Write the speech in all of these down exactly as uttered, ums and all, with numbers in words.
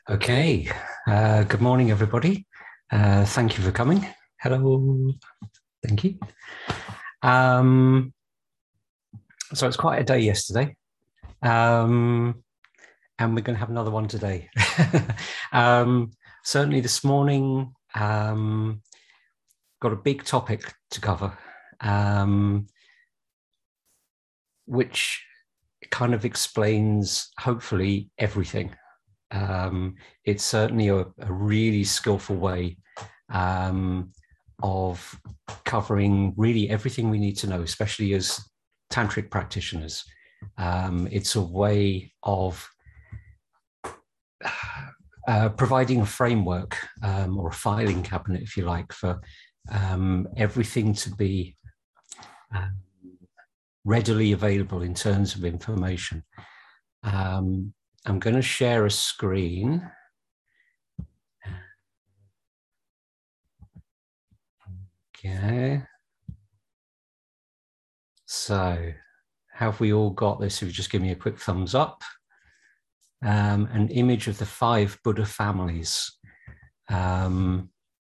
Okay, uh, good morning, everybody. Uh, thank you for coming. Hello, thank you. Um, so it's quite a day yesterday, um, and we're going to have another one today. um, certainly this morning, um, got a big topic to cover, um, which kind of explains, hopefully, everything. Um, it's certainly a, a really skillful way um, of covering really everything we need to know, especially as tantric practitioners. Um, it's a way of uh, providing a framework um, or a filing cabinet, if you like, for um, everything to be um, readily available in terms of information. Um, I'm going to share a screen. Okay. So have we all got this? If you just give me a quick thumbs up. Um, an image of the five Buddha families. Um,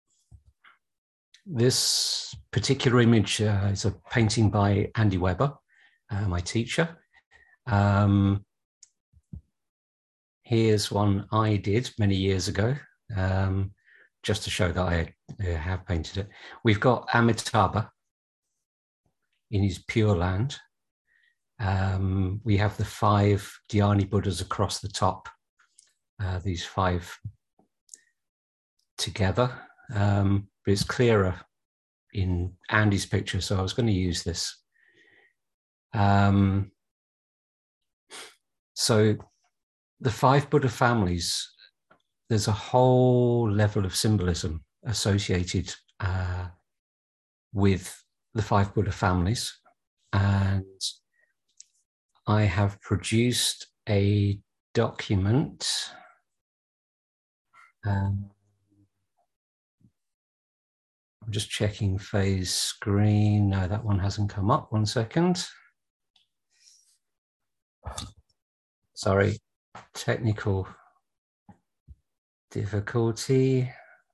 this particular image uh, is a painting by Andy Weber, uh, my teacher. Um, here's one I did many years ago, um, just to show that I uh, have painted it. We've got Amitabha in his Pure Land. Um, we have the five Dhyani Buddhas across the top, uh, these five together, um, but it's clearer in Andy's picture, so I was going to use this. Um, so the five Buddha families, there's a whole level of symbolism associated uh, with the five Buddha families, and I have produced a document. Um, I'm just checking Faye's screen. No, that one hasn't come up. One second. Sorry, technical difficulty.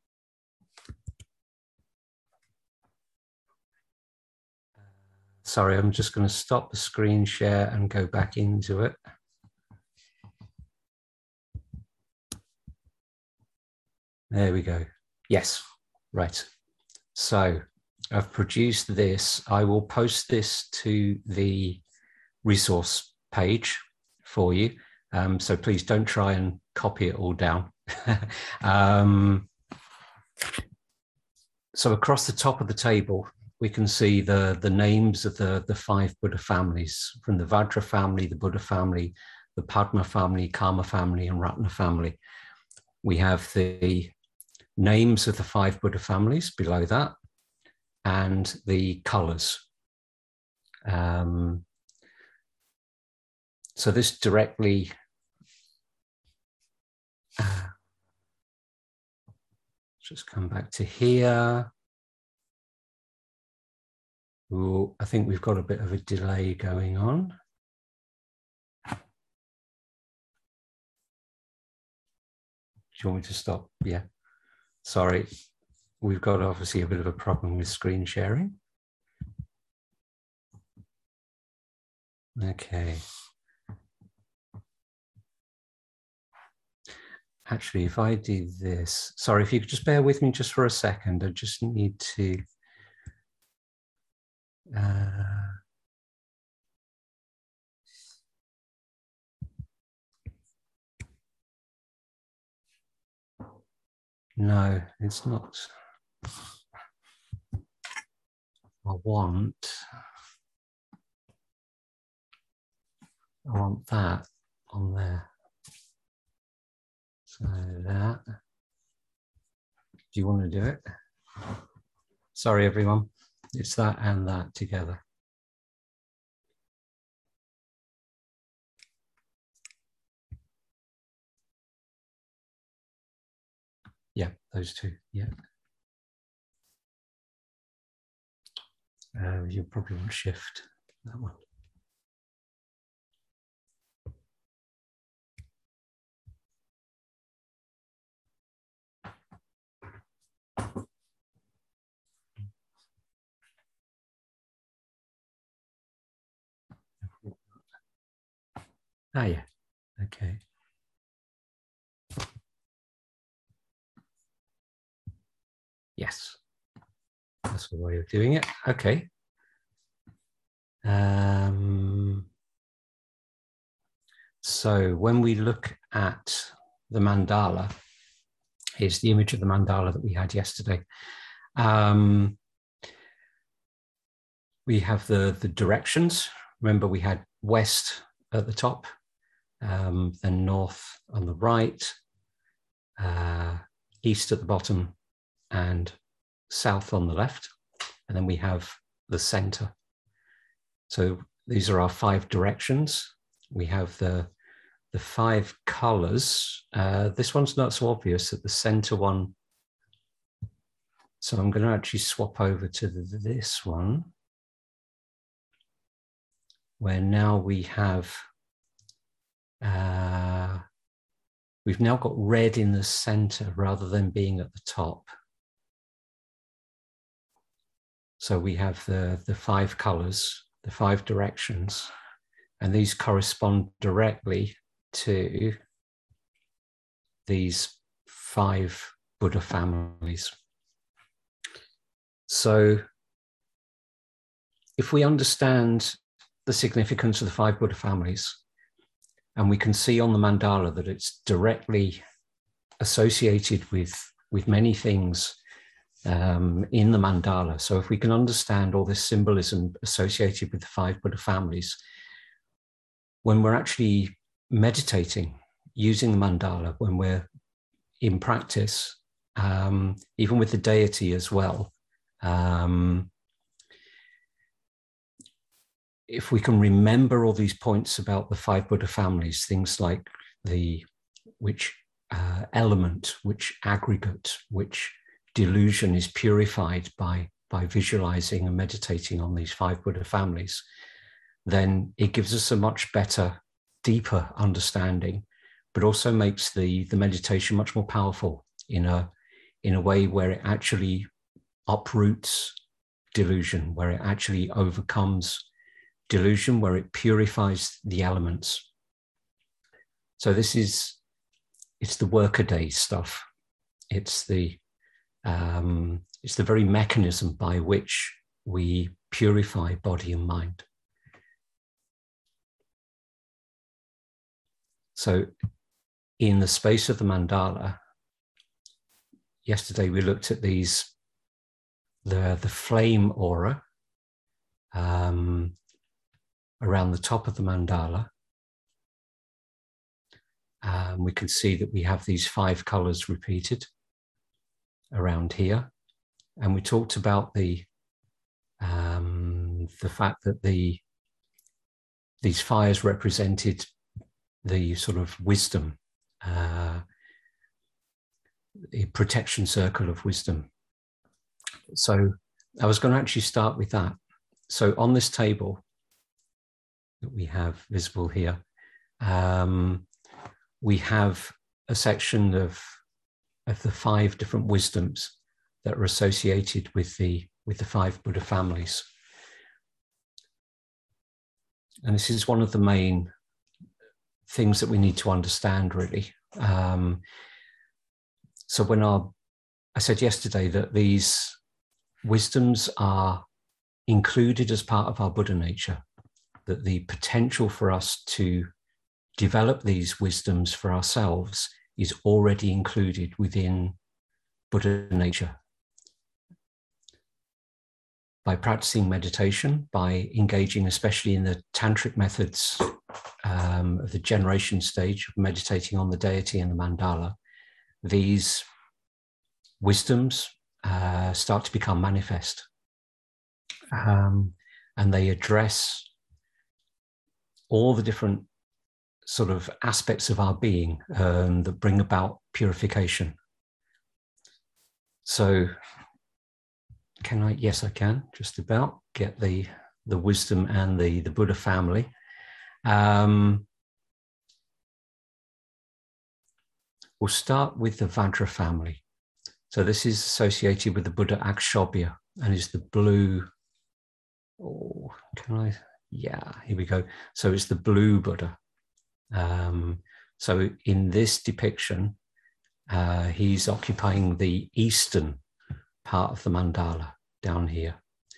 Sorry, I'm just going to stop the screen share and go back into it. There we go. Yes, right. So I've produced this. I will post this to the resource page for you. Um, so please don't try and copy it all down. um, so across the top of the table, we can see the, the names of the, the five Buddha families, from the Vajra family, the Buddha family, the Padma family, Karma family, and Ratna family. We have the names of the five Buddha families below that, and the colors. Um, so this directly uh, just come back to here. Ooh, I think we've got a bit of a delay going on. Do you want me to stop? Yeah. Sorry. We've got obviously a bit of a problem with screen sharing. Okay. Actually, if I do this, sorry, if you could just bear with me just for a second, I just need to. Uh, no, it's not. I want. I want that on there. So that. Do you want to do it? Sorry, everyone. It's that and that together. Yeah, those two. Yeah. Uh, you probably want shift that one. Ah, yeah. Okay. Yes. That's the way of doing it. Okay. Um, so when we look at the mandala, here's the image of the mandala that we had yesterday. Um, we have the, the directions. Remember, we had west at the top, um, then north on the right, uh, east at the bottom, and south on the left. And then we have the center. So these are our five directions. We have the, the five colors. Uh, this one's not so obvious at the center one. So I'm going to actually swap over to the, this one, where now we have, uh, we've now got red in the center rather than being at the top. So we have the, the five colors, the five directions, and these correspond directly to these five Buddha families. So if we understand the significance of the five Buddha families, and we can see on the mandala that it's directly associated with, with many things um, in the mandala. So if we can understand all this symbolism associated with the five Buddha families, when we're actually meditating using the mandala, when we're in practice, um, even with the deity as well, um, if we can remember all these points about the five Buddha families, things like the which uh, element, which aggregate, which delusion is purified by, by visualizing and meditating on these five Buddha families, then it gives us a much better, deeper understanding, but also makes the, the meditation much more powerful in a, in a way where it actually uproots delusion, where it actually overcomes delusion, where it purifies the elements. So this is, it's the workaday stuff. It's the, um, it's the very mechanism by which we purify body and mind. So in the space of the mandala, yesterday we looked at these, the, the flame aura um, around the top of the mandala. Um, we can see that we have these five colors repeated around here. And we talked about the, um, the fact that the, these fires represented the sort of wisdom, uh, the protection circle of wisdom. So I was going to actually start with that. So on this table that we have visible here, um, we have a section of, of the five different wisdoms that are associated with the, with the five Buddha families. And this is one of the main things that we need to understand, really. Um, so when our, I said yesterday that these wisdoms are included as part of our Buddha nature, that the potential for us to develop these wisdoms for ourselves is already included within Buddha nature. By practicing meditation, by engaging especially in the tantric methods um, of the generation stage of meditating on the deity and the mandala, these wisdoms uh, start to become manifest. Um, and they address all the different sort of aspects of our being um, that bring about purification. So can I, yes, I can just about get the, the wisdom and the, the Buddha family. Um, we'll start with the Vajra family. So this is associated with the Buddha Akshobhya and is the blue, oh, can I, yeah, here we go. So it's the blue Buddha. Um, so in this depiction, uh, he's occupying the eastern part of the mandala down here.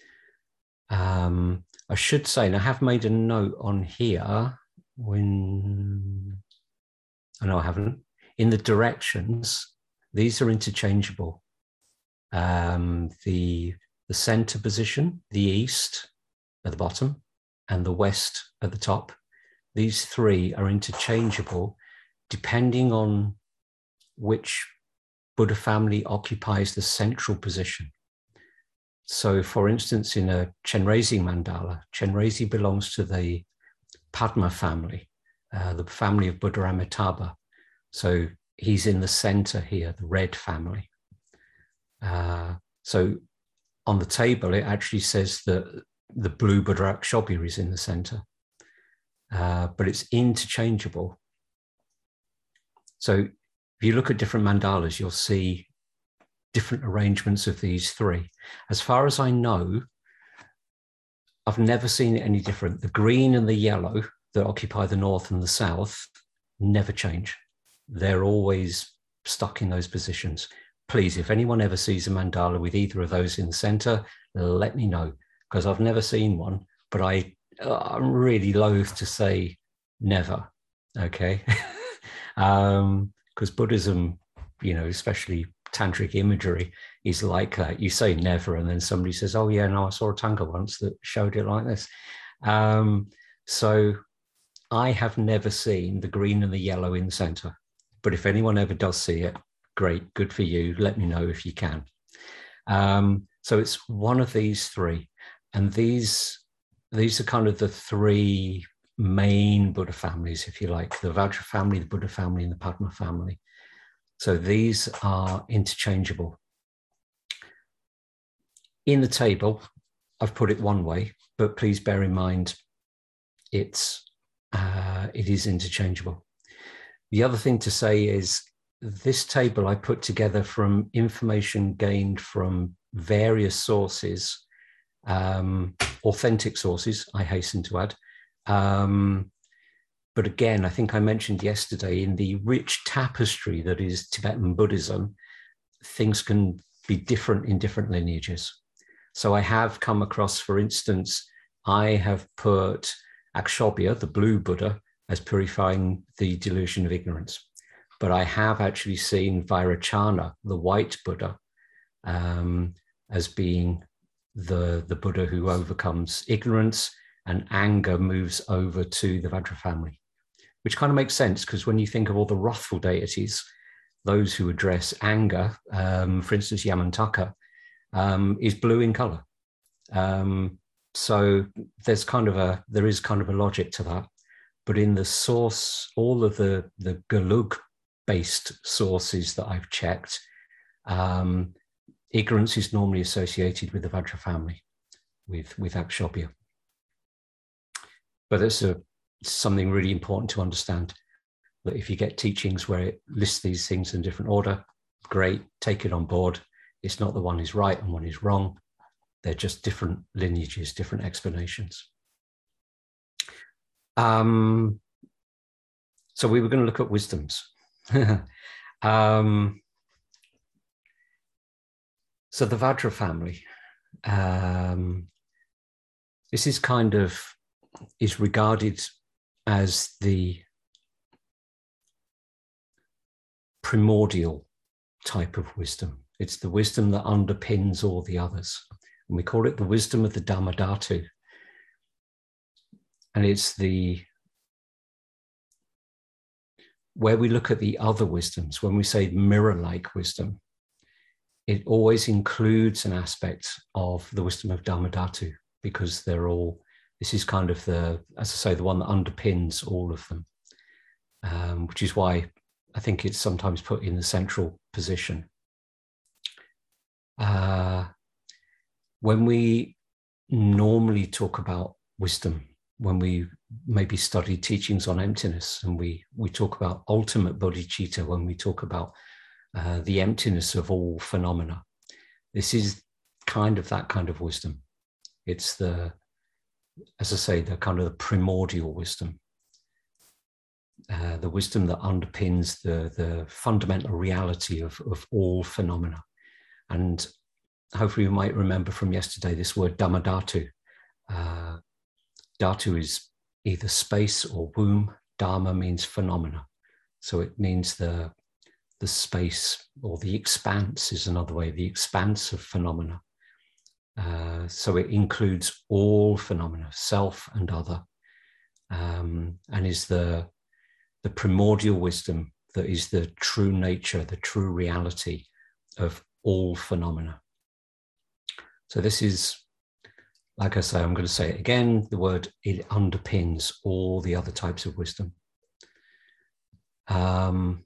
Um, I should say, and I have made a note on here when, oh no, I haven't. In the directions, these are interchangeable. Um, the, the center position, the east at the bottom, and the west at the top. These three are interchangeable depending on which Buddha family occupies the central position. So, for instance, in a Chenrezig mandala, Chenrezig belongs to the Padma family, uh, the family of Buddha Amitabha. So he's in the center here, the red family. Uh, so on the table, it actually says that the blue Buddha Akshobhya is in the center, uh, but it's interchangeable. So if you look at different mandalas, you'll see different arrangements of these three. As far as I know, I've never seen it any different. The green and the yellow that occupy the north and the south never change. They're always stuck in those positions. Please, if anyone ever sees a mandala with either of those in the center, let me know, because I've never seen one, but I, I'm really loath to say never, okay? um, because Buddhism, you know, especially tantric imagery, is like that. You say never, and then somebody says, oh yeah, no, I saw a tanka once that showed it like this. Um, so I have never seen the green and the yellow in the center, but if anyone ever does see it, great, good for you. Let me know if you can. Um, so it's one of these three, and these, these are kind of the three main Buddha families, if you like, the Vajra family, the Buddha family, and the Padma family. So these are interchangeable. In the table, I've put it one way, but please bear in mind it's, uh, it is interchangeable. The other thing to say is this table I put together from information gained from various sources, um, authentic sources, I hasten to add. Um, but again, I think I mentioned yesterday, in the rich tapestry that is Tibetan Buddhism, things can be different in different lineages. So I have come across, for instance, I have put Akshobhya, the blue Buddha, as purifying the delusion of ignorance. But I have actually seen Vairocana, the white Buddha, um, as being the, the Buddha who overcomes ignorance, and anger moves over to the Vajra family, which kind of makes sense, because when you think of all the wrathful deities, those who address anger, um, for instance, Yamantaka, um, is blue in color. Um, so there's kind of a, there is kind of a logic to that. But in the source, all of the, the Gelug-based sources that I've checked, um, ignorance is normally associated with the Vajra family, with, with Akshobhya. But it's a, something really important to understand, that if you get teachings where it lists these things in different order, great, take it on board. It's not the one is right and one is wrong. They're just different lineages, different explanations. Um, so we were going to look at wisdoms. um, so the Vajra family, um, this is kind of, is regarded as the primordial type of wisdom. It's the wisdom that underpins all the others. And we call it the wisdom of the Dhammadhatu. And it's the, where we look at the other wisdoms, when we say mirror-like wisdom, it always includes an aspect of the wisdom of Dhammadhatu, because they're all, this is kind of the, as I say, the one that underpins all of them, um, which is why I think it's sometimes put in the central position. Uh, when we normally talk about wisdom, when we maybe study teachings on emptiness, and we, we talk about ultimate bodhicitta, when we talk about uh, the emptiness of all phenomena, this is kind of that kind of wisdom. It's the, as I say, the kind of the primordial wisdom. uh, the wisdom that underpins the, the fundamental reality of, of all phenomena. And hopefully you might remember from yesterday this word Dhamma Dhatu. Uh, Dhatu is either space or womb. Dharma means phenomena. So it means the, the space, or the expanse is another way, the expanse of phenomena. Uh, so it includes all phenomena, self and other, um, and is the, the primordial wisdom that is the true nature, the true reality of all phenomena. So this is, like I say, I'm going to say it again, the word, it underpins all the other types of wisdom. Um,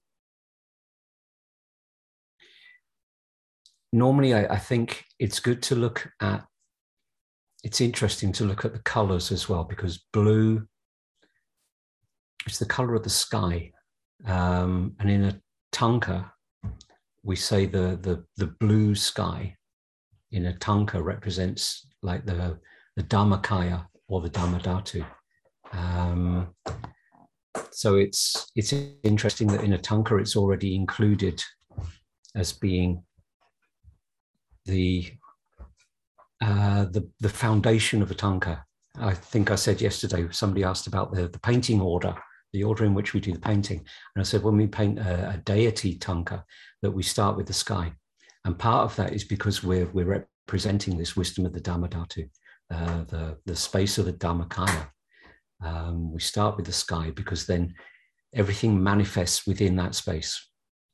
normally, I, I think it's good to look at, it's interesting to look at the colors as well, because blue is the color of the sky. Um, and in a tanka, we say the, the, the blue sky in a tanka represents like the, the Dhammakaya or the Dhamma Dhatu. Um, so it's, it's interesting that in a tanka it's already included as being the, uh, the, the foundation of a tanka. I think I said yesterday, somebody asked about the, the painting order, the order in which we do the painting. And I said, when we paint a, a deity tanka, that we start with the sky. And part of that is because we're, we're representing this wisdom of the Dhamma Dhatu, uh, the, the space of the Dhammakaya. Um, we start with the sky because then everything manifests within that space.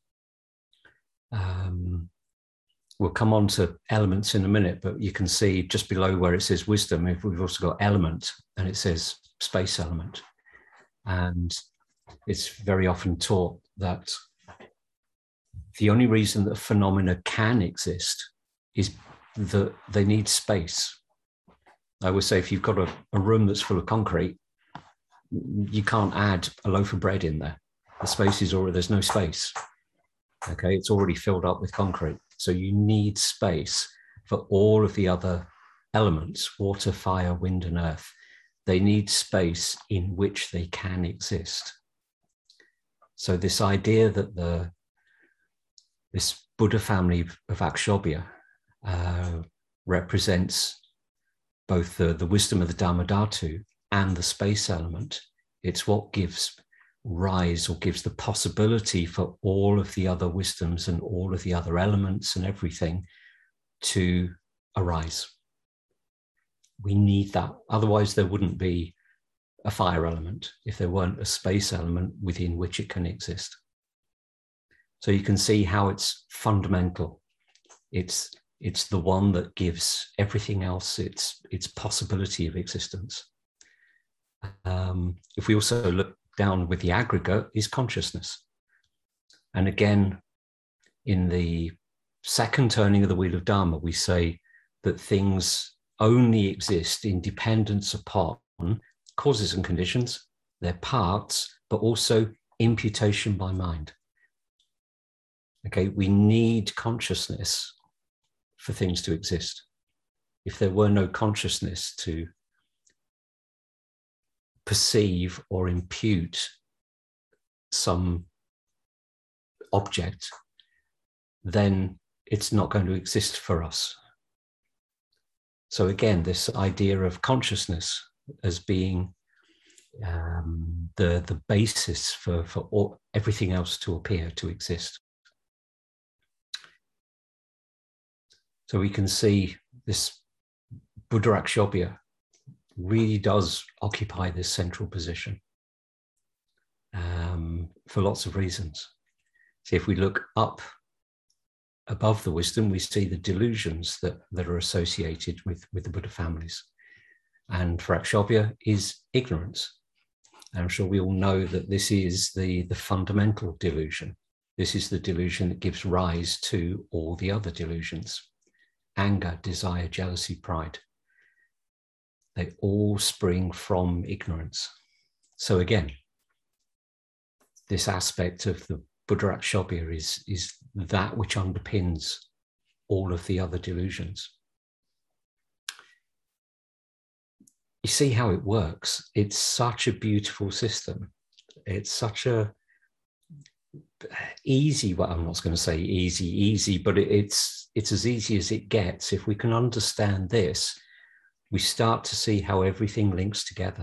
Um, we'll come on to elements in a minute, but you can see just below where it says wisdom, if we've also got element, and it says space element. And it's very often taught that the only reason that phenomena can exist is that they need space. I would say if you've got a, a room that's full of concrete, you can't add a loaf of bread in there. The space is already, there's no space. Okay, it's already filled up with concrete. So you need space for all of the other elements, water, fire, wind, and earth. They need space in which they can exist. So this idea that the this Buddha family of Akshobhya uh, represents both the, the wisdom of the Dhamma Dhatu and the space element. It's what gives rise or gives the possibility for all of the other wisdoms and all of the other elements and everything to arise. We need that. Otherwise, there wouldn't be a fire element if there weren't a space element within which it can exist. So you can see how it's fundamental. It's, it's the one that gives everything else its, its possibility of existence. Um, if we also look down with the aggregate, is consciousness. And again, in the second turning of the wheel of Dharma, we say that things only exist in dependence upon causes and conditions, their parts, but also imputation by mind. Okay, we need consciousness for things to exist. If there were no consciousness to perceive or impute some object, then it's not going to exist for us. So again, this idea of consciousness as being um, the, the basis for, for all, everything else to appear, to exist. So we can see this Buddha Akshobhya really does occupy this central position um, for lots of reasons. See, if we look up above the wisdom, we see the delusions that, that are associated with, with the Buddha families. And for Akshobhya is ignorance. And I'm sure we all know that this is the, the fundamental delusion. This is the delusion that gives rise to all the other delusions. Anger, desire, jealousy, pride. They all spring from ignorance. So again, this aspect of the Buddha Akshobhya is, is that which underpins all of the other delusions. You see how it works. It's such a beautiful system It's such a easy, well, I'm not going to say easy, easy, but it, it's it's as easy as it gets. If we can understand this, we start to see how everything links together.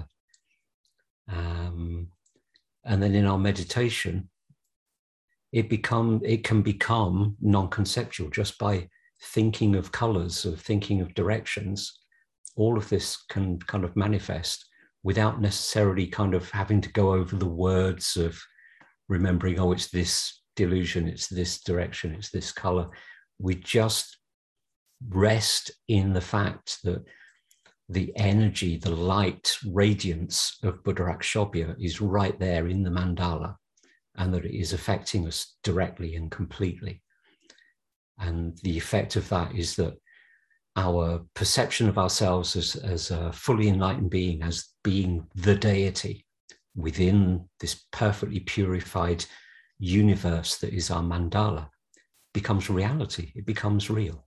Um, and then in our meditation, it become it can become non-conceptual just by thinking of colors, or thinking of directions. All of this can kind of manifest without necessarily kind of having to go over the words of remembering, oh, it's this delusion, it's this direction, it's this color. We just rest in the fact that the energy, the light, radiance of Buddha Akshobhya is right there in the mandala, and that it is affecting us directly and completely. And the effect of that is that our perception of ourselves as, as a fully enlightened being, as being the deity within this perfectly purified universe that is our mandala, becomes reality. It becomes real.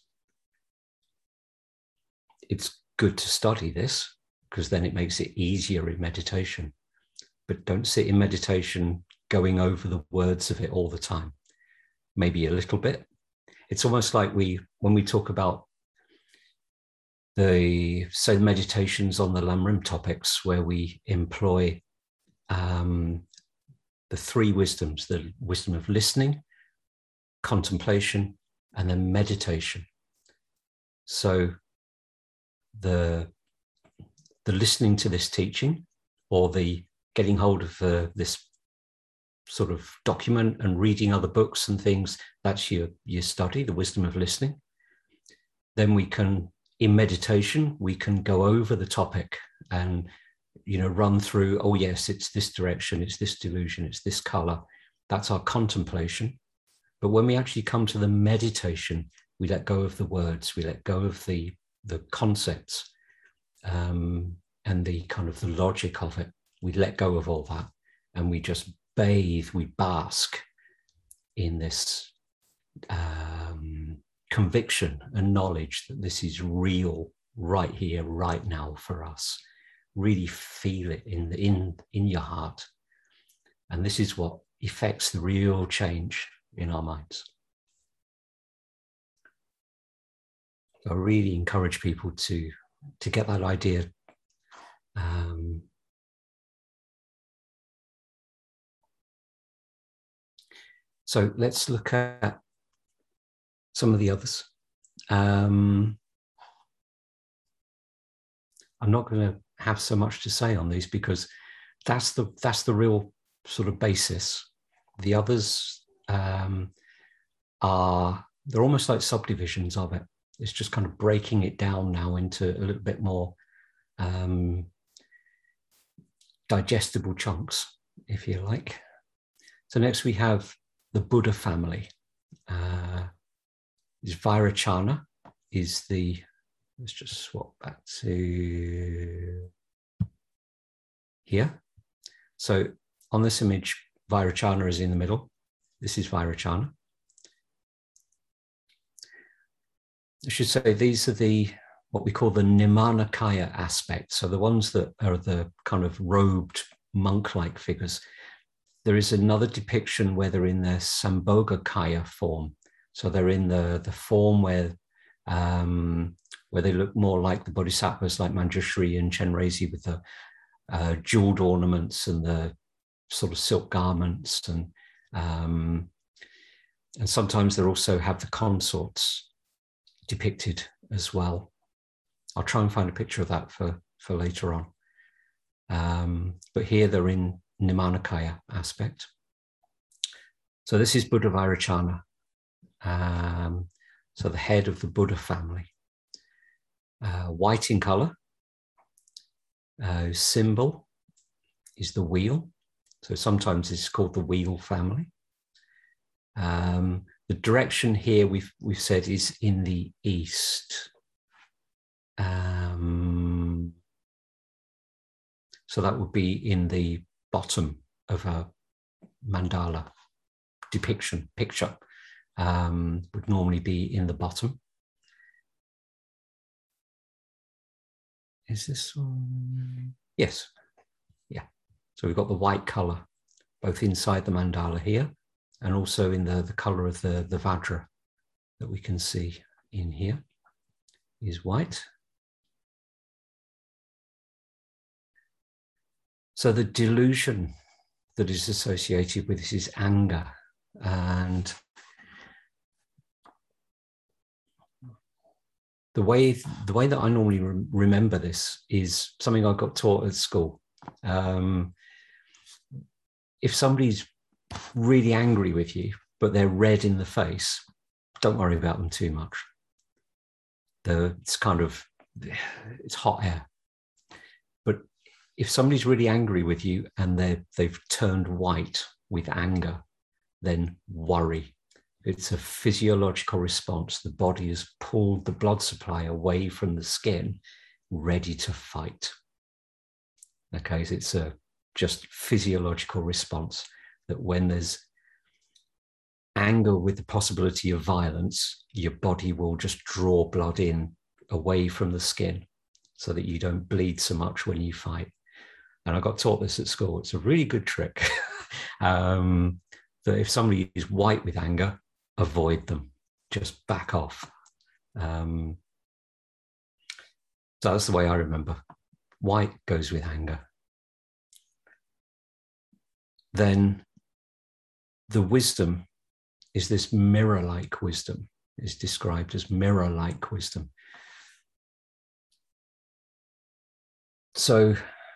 It's good to study this because then it makes it easier in meditation. But don't sit in meditation going over the words of it all the time. Maybe a little bit. It's almost like we, when we talk about the, say, meditations on the Lamrim topics, where we employ um, the three wisdoms, the wisdom of listening, contemplation, and then meditation. So the, the listening to this teaching, or the getting hold of uh, this sort of document and reading other books and things, that's your, your study, the wisdom of listening. Then we can, in meditation, we can go over the topic and, you know, run through, oh yes, it's this direction, it's this delusion, it's this color. That's our contemplation. But when we actually come to the meditation, we let go of the words, we let go of the, the concepts um, and the kind of the logic of it. We let go of all that, and we just bathe, we bask in this um, conviction and knowledge that this is real right here, right now for us. Really feel it in, the, in, in your heart. And this is what effects the real change in our minds. So I really encourage people to, to get that idea um, so let's look at some of the others. Um, I'm not going to have so much to say on these because that's the that's the real sort of basis. The others um, are, they're almost like subdivisions of it. It's just kind of breaking it down now into a little bit more um, digestible chunks, if you like. So next we have the Buddha family. Uh, is Vairocana is the, let's just swap back to here. So on this image, Vairocana is in the middle. This is Vairocana. I should say these are the, what we call the Nirmanakaya aspects. So the ones that are the kind of robed monk-like figures. There is another depiction where they're in their Sambhogakaya form. So they're in the, the form where, um, where they look more like the bodhisattvas, like Manjushri and Chenrezig, with the uh, jeweled ornaments and the sort of silk garments. And, um, and sometimes they also have the consorts depicted as well. I'll try and find a picture of that for, for later on. Um, but here they're in Nirmanakaya aspect. So this is Buddha Vairocana. Um, so the head of the Buddha family. Uh, white in color. Uh, symbol is the wheel. So sometimes it's called the wheel family. Um, the direction here we've, we've said is in the east. Um, so that would be in the bottom of a mandala depiction, picture, um, would normally be in the bottom. Is this one? Yes. Yeah. So we've got the white color, both inside the mandala here, and also in the, the color of the, the Vajra that we can see in here is white. So the delusion that is associated with this is anger. And the way, the way that I normally re remember this is something I got taught at school. Um, if somebody's really angry with you, but they're red in the face, don't worry about them too much. The, it's kind of, it's hot air. But if somebody's really angry with you and they're, they've turned white with anger, then worry. It's a physiological response. The body has pulled the blood supply away from the skin, ready to fight. Okay, so it's a just physiological response that when there's anger with the possibility of violence, your body will just draw blood in away from the skin so that you don't bleed so much when you fight. And I got taught this at school. It's a really good trick. um, that if somebody is white with anger, avoid them, just back off. Um, so that's the way I remember. White goes with anger. Then the wisdom is this mirror-like wisdom, is described as mirror-like wisdom. So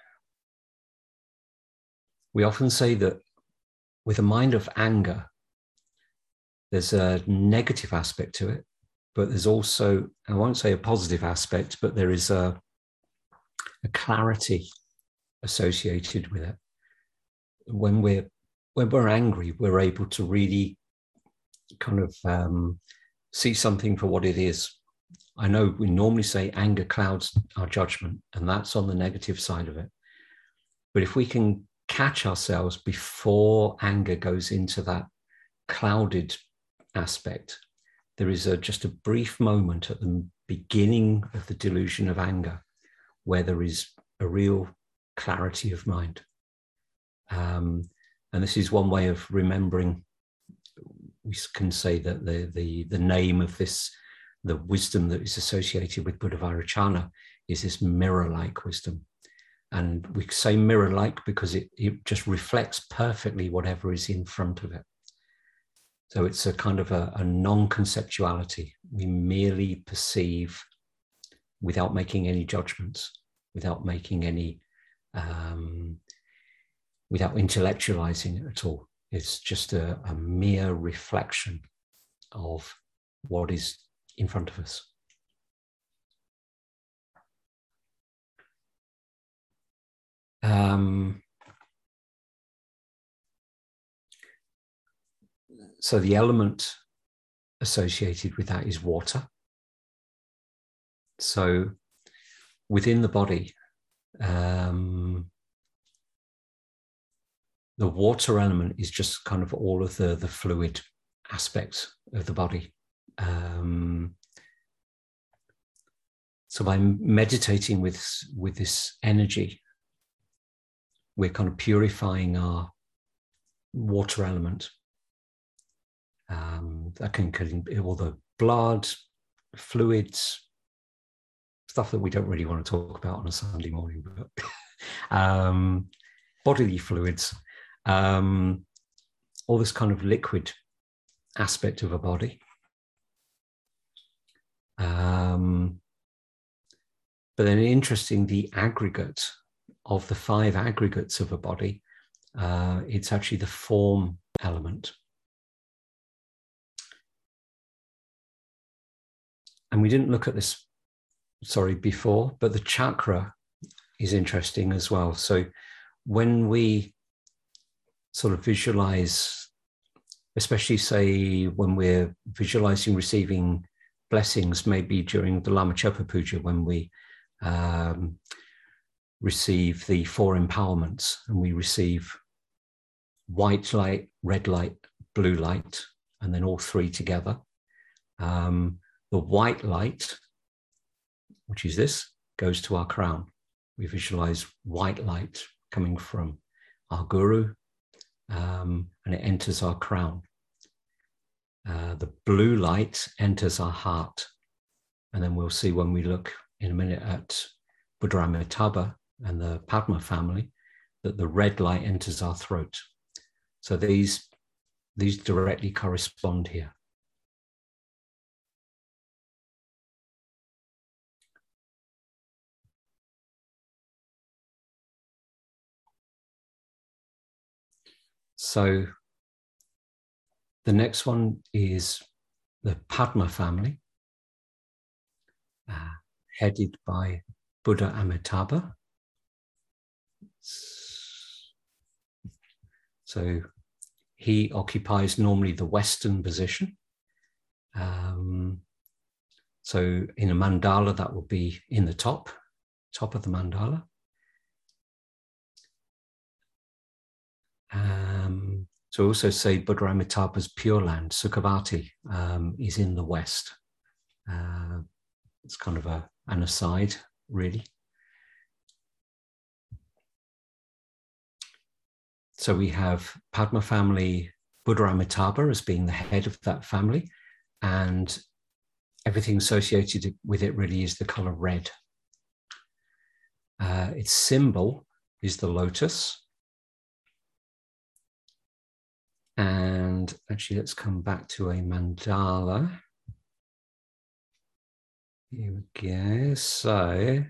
we often say that with a mind of anger, there's a negative aspect to it, but there's also, I won't say a positive aspect, but there is a, a clarity associated with it. When we're, when we're angry, we're able to really kind of um, see something for what it is. I know we normally say anger clouds our judgment, and that's on the negative side of it. But if we can catch ourselves before anger goes into that clouded aspect, there is a, just a brief moment at the beginning of the delusion of anger where there is a real clarity of mind. Um, and this is one way of remembering. We can say that the, the, the name of this, the wisdom that is associated with Buddhavajrayana, is this mirror-like wisdom. And we say mirror-like because it, it just reflects perfectly whatever is in front of it. So it's a kind of a, a non-conceptuality. We merely perceive without making any judgments, without making any, um, without intellectualizing it at all. It's just a, a mere reflection of what is in front of us. Um, so the element associated with that is water. So within the body, um, the water element is just kind of all of the, the fluid aspects of the body. Um, so by meditating with, with this energy, we're kind of purifying our water element. Um, that can include all the blood, fluids, stuff that we don't really want to talk about on a Sunday morning, but um, bodily fluids, um, all this kind of liquid aspect of a body. Um, but then interesting, the aggregate of the five aggregates of a body, uh, it's actually the form element. And we didn't look at this, sorry, before, but the chakra is interesting as well. So when we sort of visualize, especially say when we're visualizing receiving blessings, maybe during the Lama Chopa Puja, when we um, receive the four empowerments and we receive white light, red light, blue light, and then all three together. Um, the white light, which is this, goes to our crown. We visualize white light coming from our guru, um, and it enters our crown. Uh, the blue light enters our heart. And then we'll see when we look in a minute at Buddha Amitabha and the Padma family, that the red light enters our throat. So these, these directly correspond here. So the next one is the Padma family, uh, headed by Buddha Amitabha. So he occupies normally the Western position. Um, so in a mandala, that will be in the top, top of the mandala. Um, so also say Buddha Amitabha's Pure Land, Sukhavati, um, is in the West. Uh, it's kind of a, an aside, really. So we have Padma family, Buddha Amitabha as being the head of that family, and everything associated with it really is the color red. Uh, its symbol is the lotus. And actually, let's come back to a mandala. Here we go. So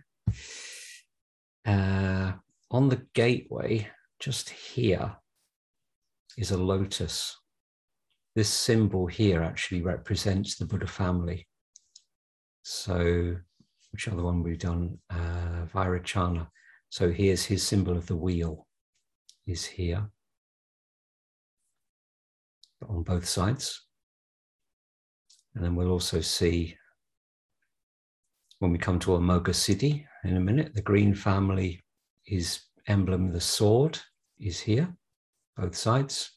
uh, on the gateway, just here is a lotus. This symbol here actually represents the Buddha family. So which other one we've done? Uh, Vairocana. So here's his symbol of the wheel, is here on both sides. And then we'll also see when we come to Amoga Siddhi in a minute, the green family is emblem of the sword is here, both sides.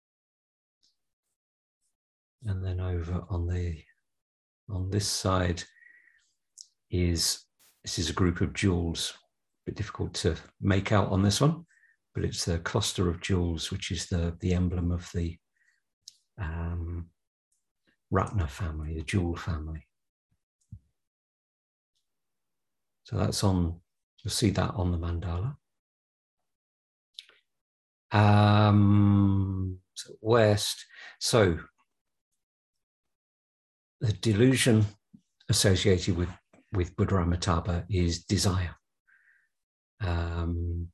And then over on the on this side is this is a group of jewels. A bit difficult to make out on this one, but it's a cluster of jewels, which is the the emblem of the um, Ratna family, the jewel family. So that's on. You'll see that on the mandala. Um, so west. So the delusion associated with, with Buddha Amitabha is desire. Um,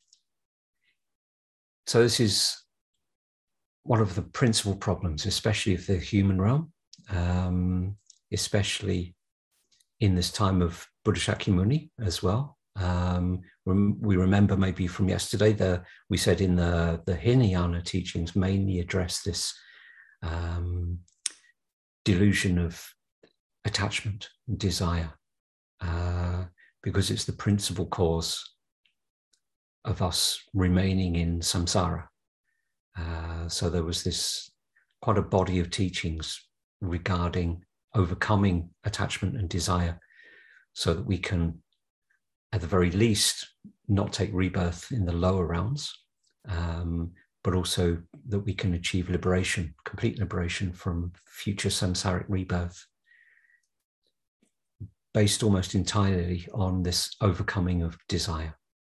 so this is one of the principal problems, especially of the human realm, um, especially in this time of Buddha Shakyamuni as well. Um, we remember maybe from yesterday, the, we said in the, the Hinayana teachings mainly address this um, delusion of attachment and desire, uh, because it's the principal cause of us remaining in samsara. Uh, so there was this quite a body of teachings regarding overcoming attachment and desire so that we can, at the very least, not take rebirth in the lower realms, um, but also that we can achieve liberation, complete liberation from future samsaric rebirth, based almost entirely on this overcoming of desire.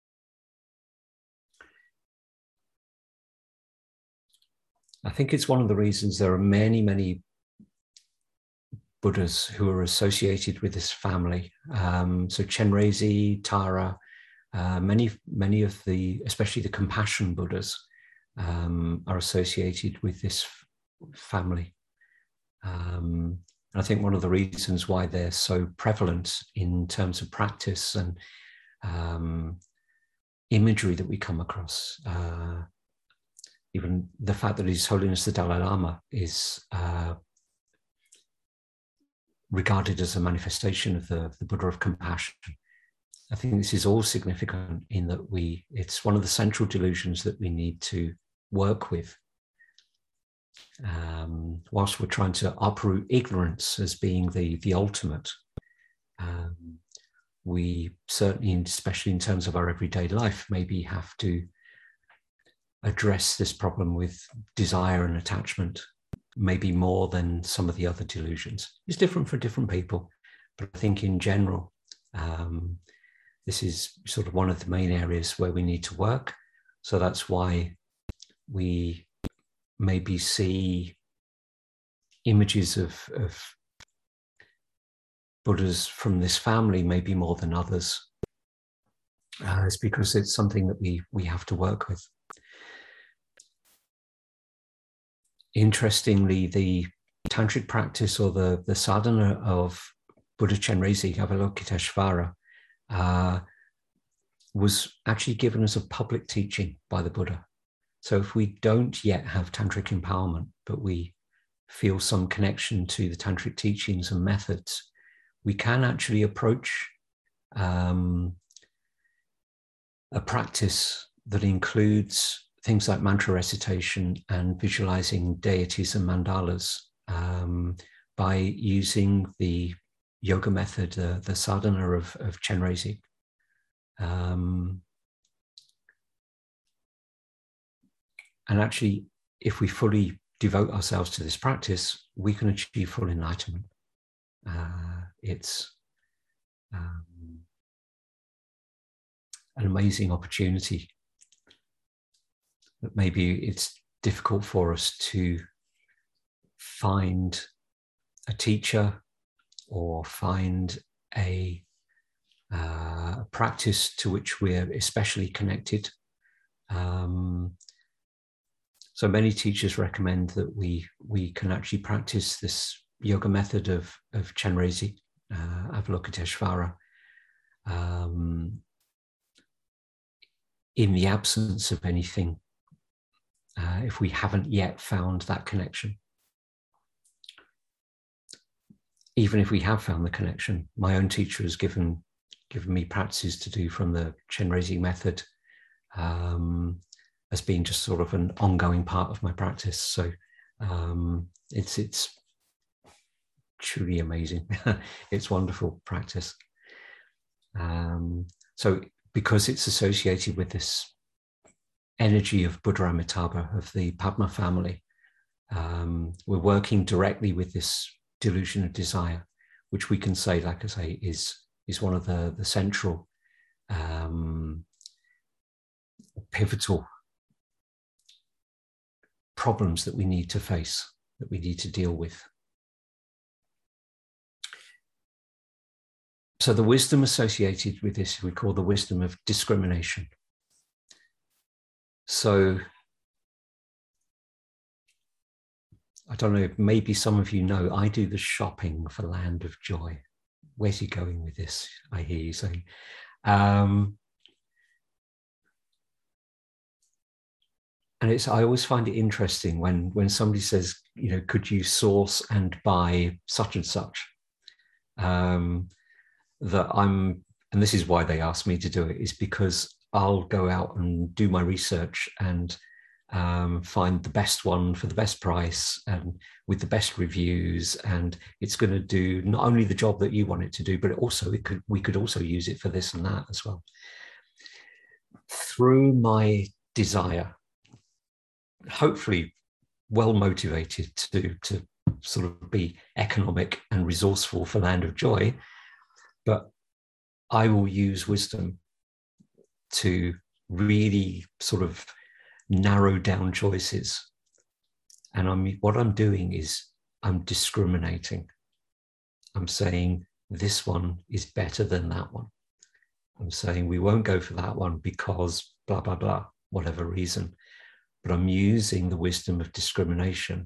I think it's one of the reasons there are many, many Buddhas who are associated with this family. Um, so Chenrezig, Tara, uh, many, many of the, especially the compassion Buddhas, um, are associated with this family. Um, and I think one of the reasons why they're so prevalent in terms of practice and um, imagery that we come across, uh, even the fact that His Holiness the Dalai Lama is uh, regarded as a manifestation of the, the Buddha of compassion. I think this is all significant in that we, it's one of the central delusions that we need to work with. Um, whilst we're trying to uproot ignorance as being the, the ultimate, um, we certainly, especially in terms of our everyday life, maybe have to address this problem with desire and attachment, maybe more than some of the other delusions. It's different for different people, but I think in general, um, this is sort of one of the main areas where we need to work. So that's why we maybe see images of, of Buddhas from this family, maybe more than others. Uh, it's because it's something that we, we have to work with. Interestingly, the tantric practice or the, the sadhana of Buddha Chenrezig, Avalokiteshvara, uh, was actually given as a public teaching by the Buddha. So if we don't yet have tantric empowerment, but we feel some connection to the tantric teachings and methods, we can actually approach um, a practice that includes things like mantra recitation and visualizing deities and mandalas um, by using the yoga method, uh, the sadhana of, of Chenrezig. Um, and actually, if we fully devote ourselves to this practice, we can achieve full enlightenment. Uh, it's um, an amazing opportunity. But maybe it's difficult for us to find a teacher or find a, uh, a practice to which we're especially connected. Um, so many teachers recommend that we, we can actually practice this yoga method of, of Chenrezig, uh, Avalokiteshvara, um, in the absence of anything, uh, if we haven't yet found that connection. Even if we have found the connection, my own teacher has given, given me practices to do from the Chenrezig method um, as being just sort of an ongoing part of my practice. So um, it's, it's truly amazing. It's wonderful practice. Um, so because it's associated with this energy of Buddha Amitabha, of the Padma family, um, we're working directly with this delusion of desire, which we can say, like I say, is, is one of the, the central um, pivotal problems that we need to face, that we need to deal with. So the wisdom associated with this, we call the wisdom of discrimination. So I don't know, maybe some of you know, I do the shopping for Land of Joy. Where's he going with this? I hear you saying. Um, and it's, I always find it interesting when, when somebody says, you know, could you source and buy such and such? Um, that I'm, and this is why they asked me to do it, is because I'll go out and do my research and um, find the best one for the best price and with the best reviews, and it's going to do not only the job that you want it to do, but it also it could we could also use it for this and that as well. Through my desire, hopefully well motivated to to sort of be economic and resourceful for Land of Joy, but I will use wisdom to really sort of narrow down choices. And I'm, what I'm doing is I'm discriminating. I'm saying this one is better than that one. I'm saying we won't go for that one because blah, blah, blah, whatever reason. But I'm using the wisdom of discrimination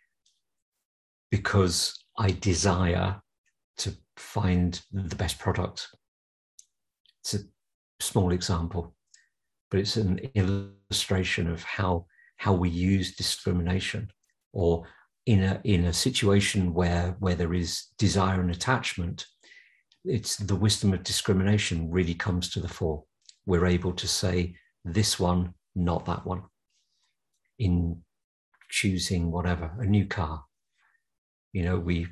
because I desire to find the best product. It's a small example, but it's an illustration of how, how we use discrimination, or in a, in a situation where, where there is desire and attachment, it's the wisdom of discrimination really comes to the fore. We're able to say this one, not that one, in choosing whatever, a new car. You know, we,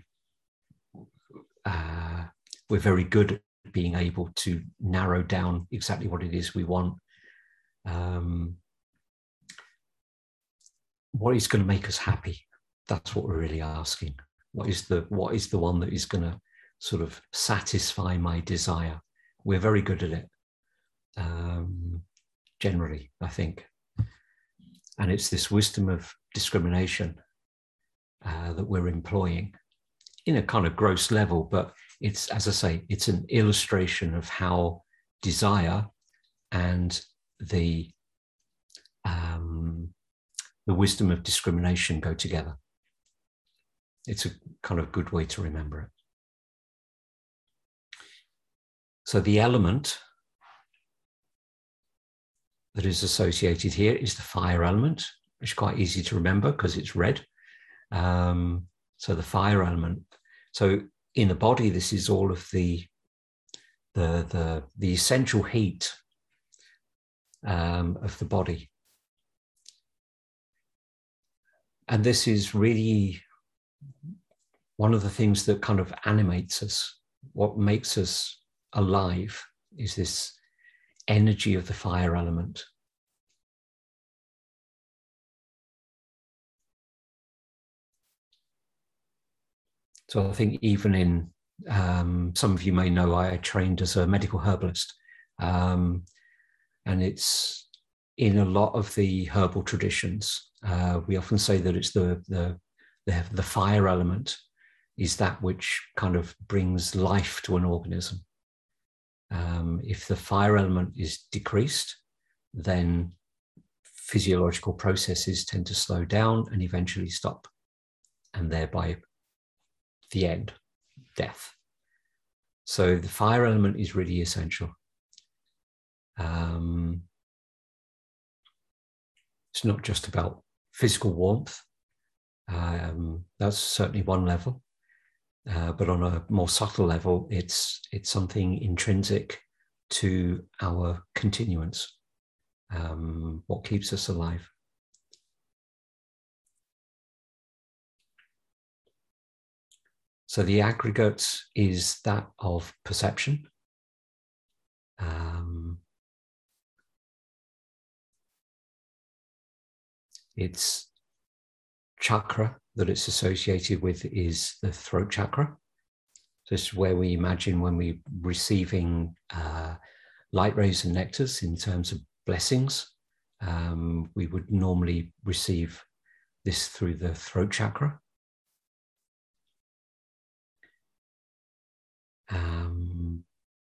uh, we're very good at being able to narrow down exactly what it is we want. Um, what is going to make us happy? That's what we're really asking. What is the, what is the one that is going to sort of satisfy my desire? We're very good at it, um, generally, I think. And it's this wisdom of discrimination uh, that we're employing in a kind of gross level, but it's, as I say, it's an illustration of how desire and the um, the wisdom of discrimination go together. It's a kind of good way to remember it. So the element that is associated here is the fire element, which is quite easy to remember because it's red. Um, so the fire element. So in the body, this is all of the the the, the essential heat um, of the body. And this is really one of the things that kind of animates us. What makes us alive is this energy of the fire element. So I think even in, um, some of you may know, I trained as a medical herbalist. Um, and it's in a lot of the herbal traditions, uh, we often say that it's the, the, the, the fire element is that which kind of brings life to an organism. Um, if the fire element is decreased, then physiological processes tend to slow down and eventually stop, and thereby the end, death. So the fire element is really essential. Um, it's not just about physical warmth. Um, that's certainly one level. Uh, but on a more subtle level, it's, it's something intrinsic to our continuance, um, what keeps us alive. So the aggregate is that of perception. Um, it's chakra that it's associated with is the throat chakra. So this is where we imagine when we're receiving uh, light rays and nectars in terms of blessings, um, we would normally receive this through the throat chakra. Um,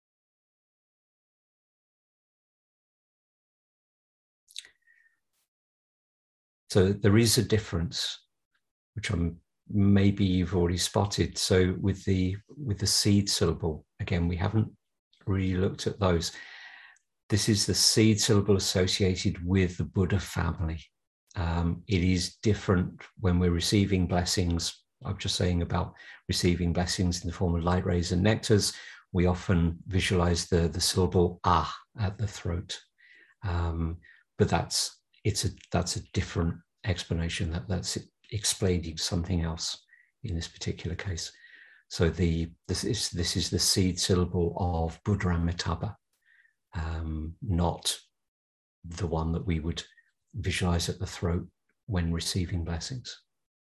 so there is a difference, which I'm, maybe you've already spotted. So with the with the seed syllable, again, we haven't really looked at those. This is the seed syllable associated with the Buddha family. Um, it is different when we're receiving blessings. I'm just saying about receiving blessings in the form of light rays and nectars. We often visualize the, the syllable ah at the throat. Um, but that's, it's a, that's a different explanation. That, that's explaining something else in this particular case. So the, this, is, this is the seed syllable of Buddha Amitabha. Um, not the one that we would visualize at the throat when receiving blessings.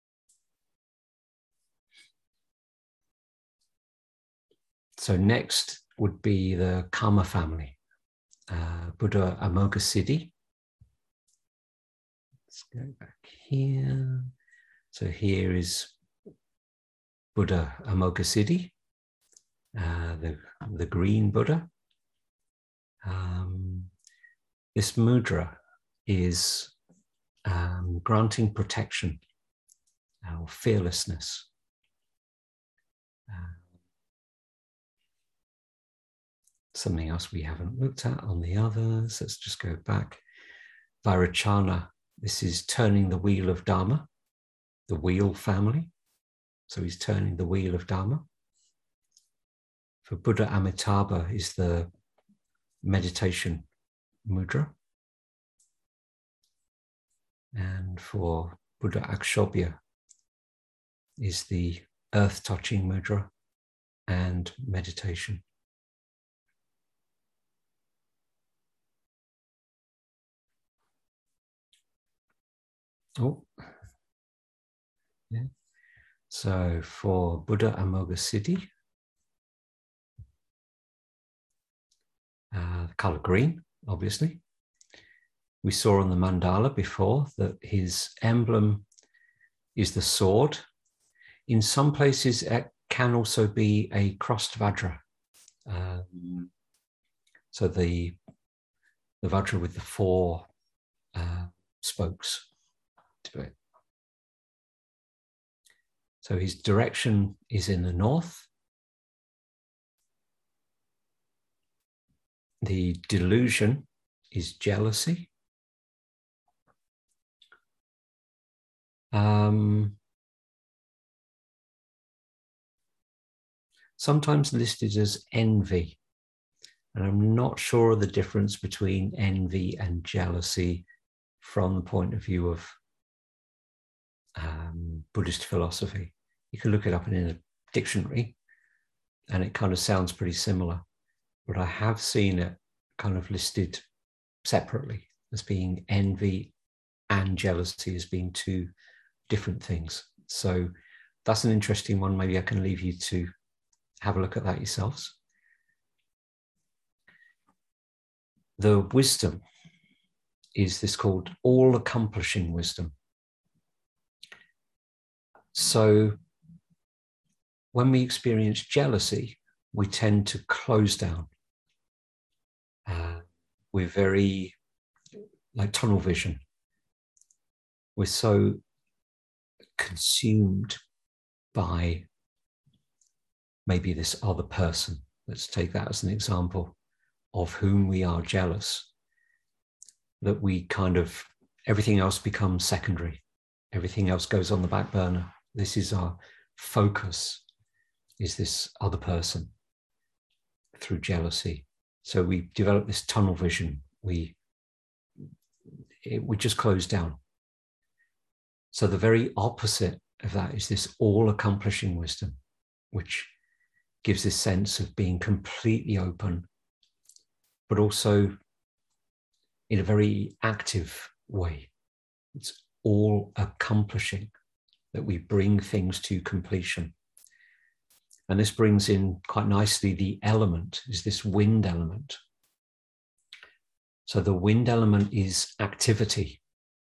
So next would be the Kama family, uh, Buddha Amoghasiddhi. Let's go back here. So here is Buddha Amoghasiddhi, uh, the, the green Buddha. Um, this mudra is um, granting protection or fearlessness. Uh, something else we haven't looked at on the others. Let's just go back. Vairocana, this is turning the wheel of Dharma, the wheel family. So he's turning the wheel of Dharma. For Buddha Amitabha is the meditation mudra. And for Buddha Akshobhya is the earth-touching mudra and meditation. Oh, Yeah. So for Buddha Amoghasiddhi, uh, the color green, obviously. We saw on the mandala before that his emblem is the sword. In some places, it can also be a crossed vajra. Um, so the, the vajra with the four uh, spokes to it. So his direction is in the north. The delusion is jealousy. Um, sometimes listed as envy. And I'm not sure of the difference between envy and jealousy from the point of view of um, Buddhist philosophy. You can look it up in a dictionary and it kind of sounds pretty similar, but I have seen it kind of listed separately as being envy and jealousy as being two different things. So that's an interesting one. Maybe I can leave you to have a look at that yourselves. The wisdom is this called all-accomplishing wisdom. So when we experience jealousy, we tend to close down. Uh, we're very like tunnel vision. We're so consumed by maybe this other person. Let's take that as an example of whom we are jealous, that we kind of, everything else becomes secondary. Everything else goes on the back burner. This is our focus, is this other person through jealousy. So we develop this tunnel vision. We, it, we just close down. So the very opposite of that is this all-accomplishing wisdom, which gives this sense of being completely open, but also in a very active way. It's all accomplishing, that we bring things to completion. And this brings in quite nicely the element, is this wind element. So the wind element is activity.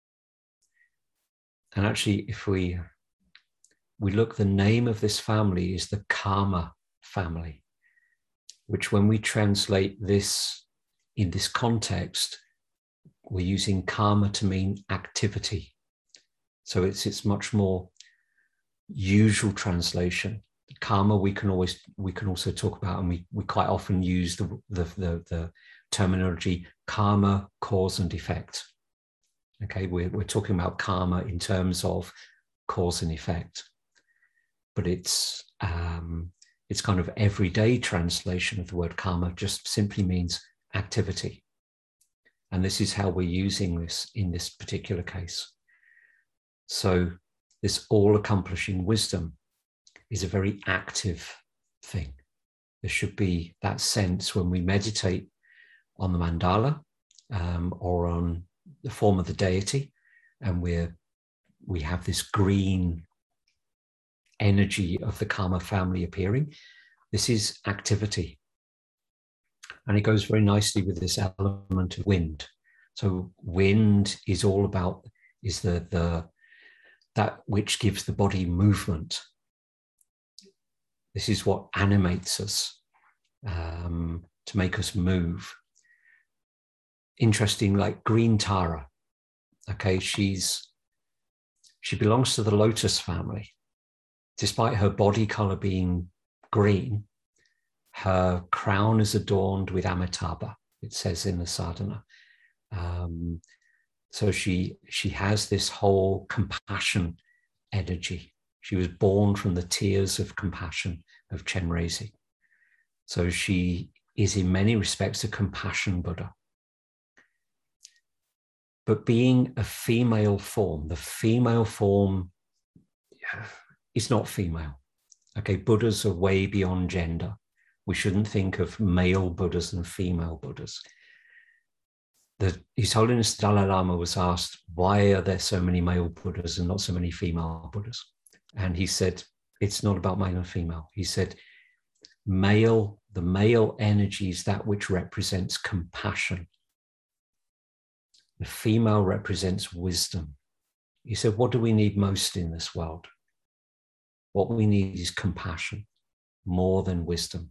And actually, if we, we look, the name of this family is the Karma family, which when we translate this in this context, we're using karma to mean activity. So it's, it's much more usual translation. Karma, we can always, we can also talk about, and we, we quite often use the, the, the, the terminology karma, cause and effect. Okay, we're, we're talking about karma in terms of cause and effect, but it's, um, it's kind of everyday translation of the word karma just simply means activity. And this is how we're using this in this particular case. So this all-accomplishing wisdom is a very active thing. There should be that sense when we meditate on the mandala um, or on the form of the deity, and we're, we have this green energy of the Karma family appearing. This is activity. And it goes very nicely with this element of wind. So wind is all about, is the, the that which gives the body movement. This is what animates us um, to make us move. Interesting, like Green Tara. Okay, she's she belongs to the lotus family. Despite her body color being green, her crown is adorned with Amitabha, it says in the sadhana. Um, so she, she has this whole compassion energy. She was born from the tears of compassion of Chenrezig. So she is in many respects a compassion Buddha. But being a female form, the female form is not female. Okay, Buddhas are way beyond gender. We shouldn't think of male Buddhas and female Buddhas. The, His Holiness Dalai Lama was asked, why are there so many male Buddhas and not so many female Buddhas? And he said, it's not about male and female. He said, male, the male energy is that which represents compassion. The female represents wisdom. He said, what do we need most in this world? What we need is compassion more than wisdom.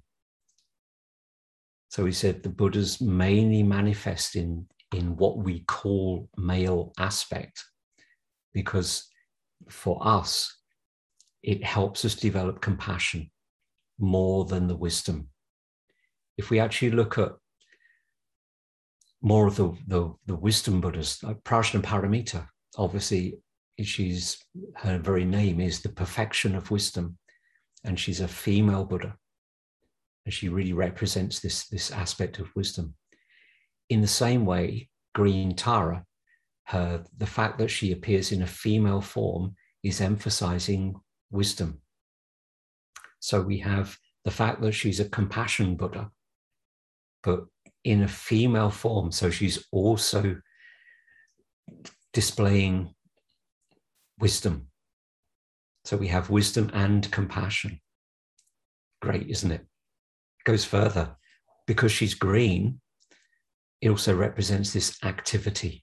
So he said the Buddhas mainly manifest in, in what we call male aspect, because for us, it helps us develop compassion more than the wisdom. If we actually look at more of the, the, the wisdom Buddhas, like Prajnaparamita, obviously she's, her very name is the perfection of wisdom, and she's a female Buddha, and she really represents this, this aspect of wisdom. In the same way, Green Tara, her, the fact that she appears in a female form is emphasizing wisdom. So we have the fact that she's a compassion Buddha, but in a female form. So she's also displaying wisdom. So we have wisdom and compassion. Great, isn't it? Goes further. Because she's green, it also represents this activity.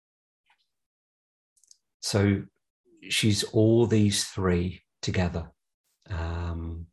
So she's all these three together. Um,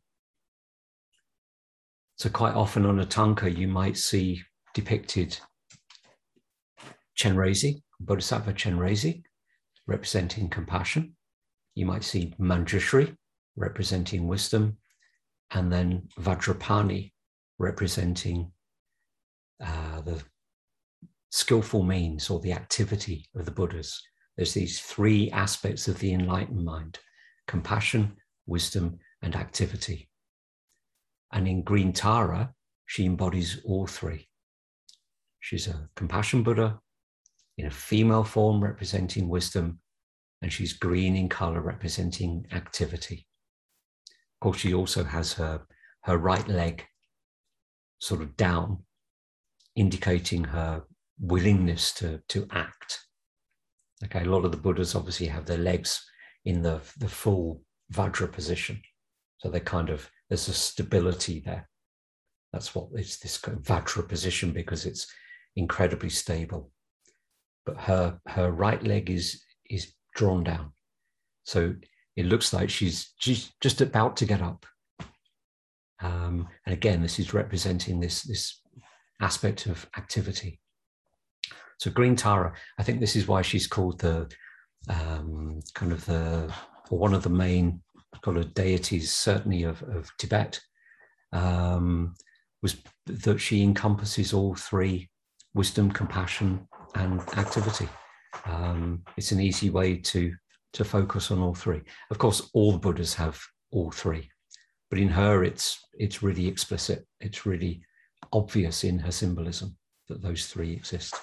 so quite often on a tanka, you might see depicted Chenrezig, Bodhisattva Chenrezig, representing compassion. You might see Manjushri, representing wisdom, and then Vajrapani, representing uh, the skillful means or the activity of the Buddhas. There's these three aspects of the enlightened mind: compassion, wisdom, and activity. And in Green Tara, she embodies all three. She's a compassion Buddha in a female form representing wisdom, and she's green in color representing activity. Of course, she also has her, her right leg sort of down, indicating her willingness to, to act. Okay, a lot of the Buddhas obviously have their legs in the, the full Vajra position. So they kind of, there's a stability there. That's what it's this kind of Vajra position, because it's incredibly stable. But her, her right leg is, is drawn down. So it looks like she's, she's just about to get up. Um, and again, this is representing this, this aspect of activity. So Green Tara, I think this is why she's called the um, kind of the, or one of the main kind of deities, certainly of, of Tibet, um, was that she encompasses all three: wisdom, compassion, and activity. Um, it's an easy way to, to focus on all three. Of course, all the Buddhas have all three, but in her, it's, it's really explicit. It's really obvious in her symbolism that those three exist.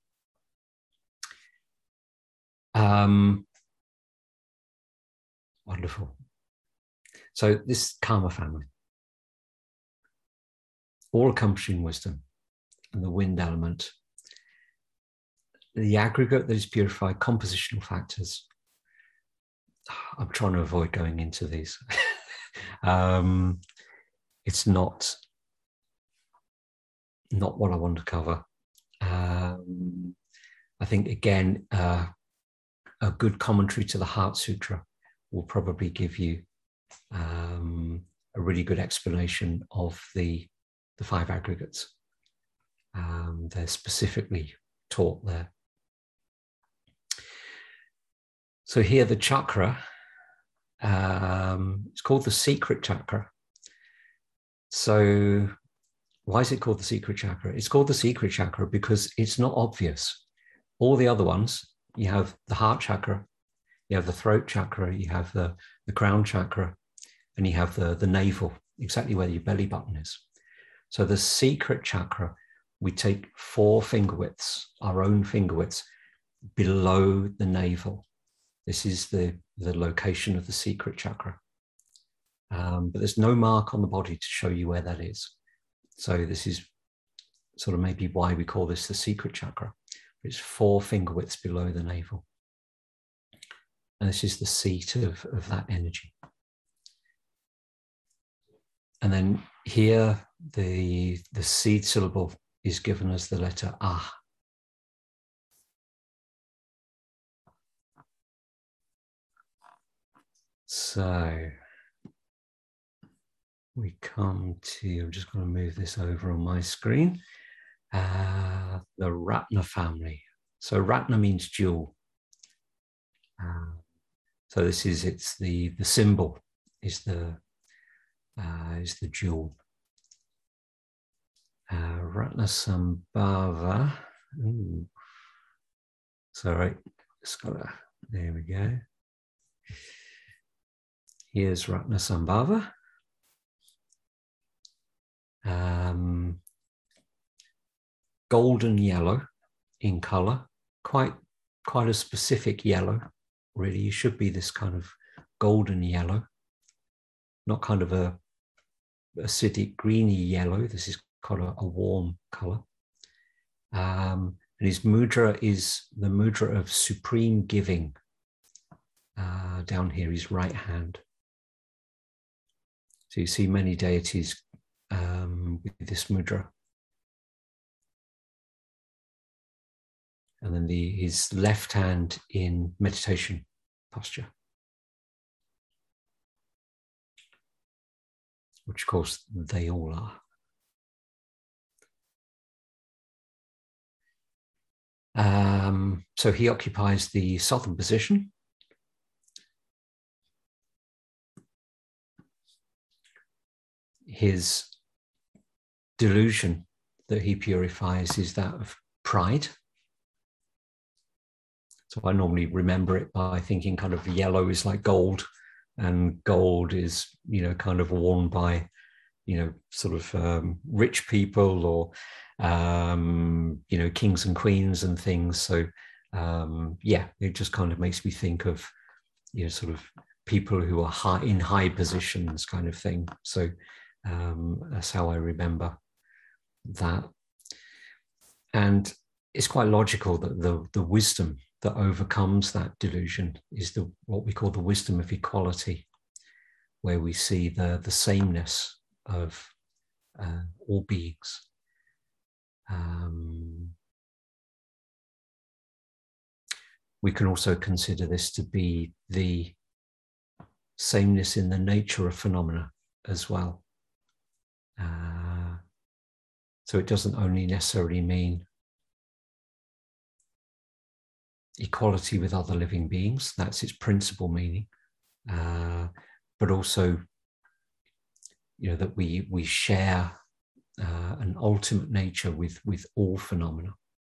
Um, wonderful. So this Karma family, all accomplishing wisdom and the wind element, the aggregate that is purified, compositional factors. I'm trying to avoid going into these. um, it's not, not what I want to cover. Um, I think, again, uh, a good commentary to the Heart Sutra will probably give you um, a really good explanation of the, the five aggregates. Um, they're specifically taught there. So here the chakra, um, it's called the secret chakra. So why is it called the secret chakra? It's called the secret chakra because it's not obvious. All the other ones, you have the heart chakra, you have the throat chakra, you have the, the crown chakra, and you have the, the navel, exactly where your belly button is. So the secret chakra, we take four finger widths, our own finger widths, below the navel. This is the, the location of the secret chakra. Um, but there's no mark on the body to show you where that is. So this is sort of maybe why we call this the secret chakra. It's four finger widths below the navel. And this is the seat of, of that energy. and then here the, the seed syllable is given as the letter ah. So we come to, I'm just going to move this over on my screen, uh, the Ratna family. So Ratna means jewel. Uh, so this is, it's the, the symbol is the, uh, is the jewel. Uh, Ratnasambhava. Ooh. Sorry, just gotta, there we go. Here's Ratnasambhava. Um, golden yellow in color, quite, quite a specific yellow, really. You should be this kind of golden yellow, not kind of a acidic greeny yellow. This is kind of a warm color. Um, and his mudra is the mudra of supreme giving. Uh, down here, his right hand. So you see many deities um, with this mudra. And then the, his left hand in meditation posture, which of course they all are. Um, so he occupies the southern position. His delusion that he purifies is that of pride. So I normally remember it by thinking kind of yellow is like gold, and gold is, you know, kind of worn by, you know, sort of um, rich people or, um, you know, kings and queens and things. So um, yeah, it just kind of makes me think of, you know, sort of people who are high in high positions kind of thing. So um, that's how I remember that. And it's quite logical that the, the wisdom that overcomes that delusion is the what we call the wisdom of equality, where we see the, the sameness of uh, all beings. Um, we can also consider this to be the sameness in the nature of phenomena as well. Uh, so it doesn't only necessarily mean equality with other living beings, that's its principal meaning, uh, but also, you know, that we we share uh, an ultimate nature with with all phenomena.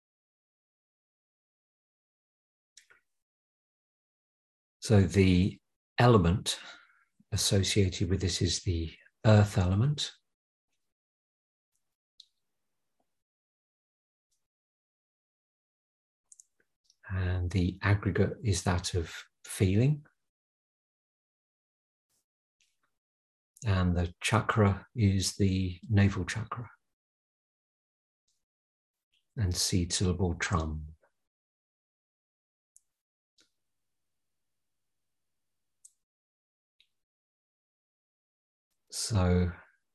So the element associated with this is the earth element. And the aggregate is that of feeling. And the chakra is the navel chakra. And seed syllable tram. So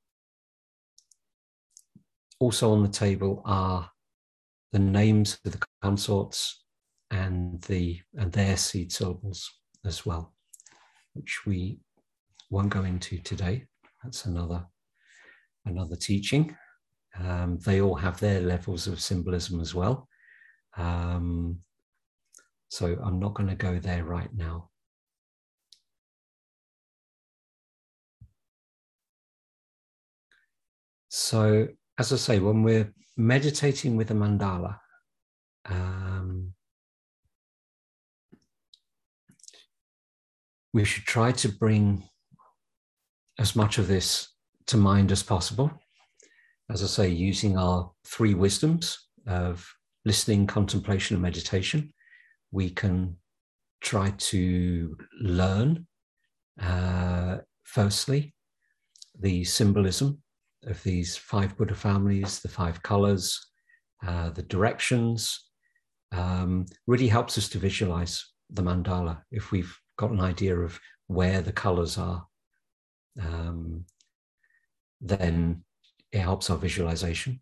also on the table are the names of the consorts and the and their seed syllables as well, which we won't go into today. That's another another teaching. Um, they all have their levels of symbolism as well. Um, so I'm not going to go there right now. So as I say, when we're meditating with a mandala, um, we should try to bring as much of this to mind as possible. As I say, using our three wisdoms of listening, contemplation, and meditation, we can try to learn, uh, firstly, the symbolism of these five Buddha families, the five colors, uh, the directions. Um, really helps us to visualize the mandala if we've got an idea of where the colors are. Um, then it helps our visualization.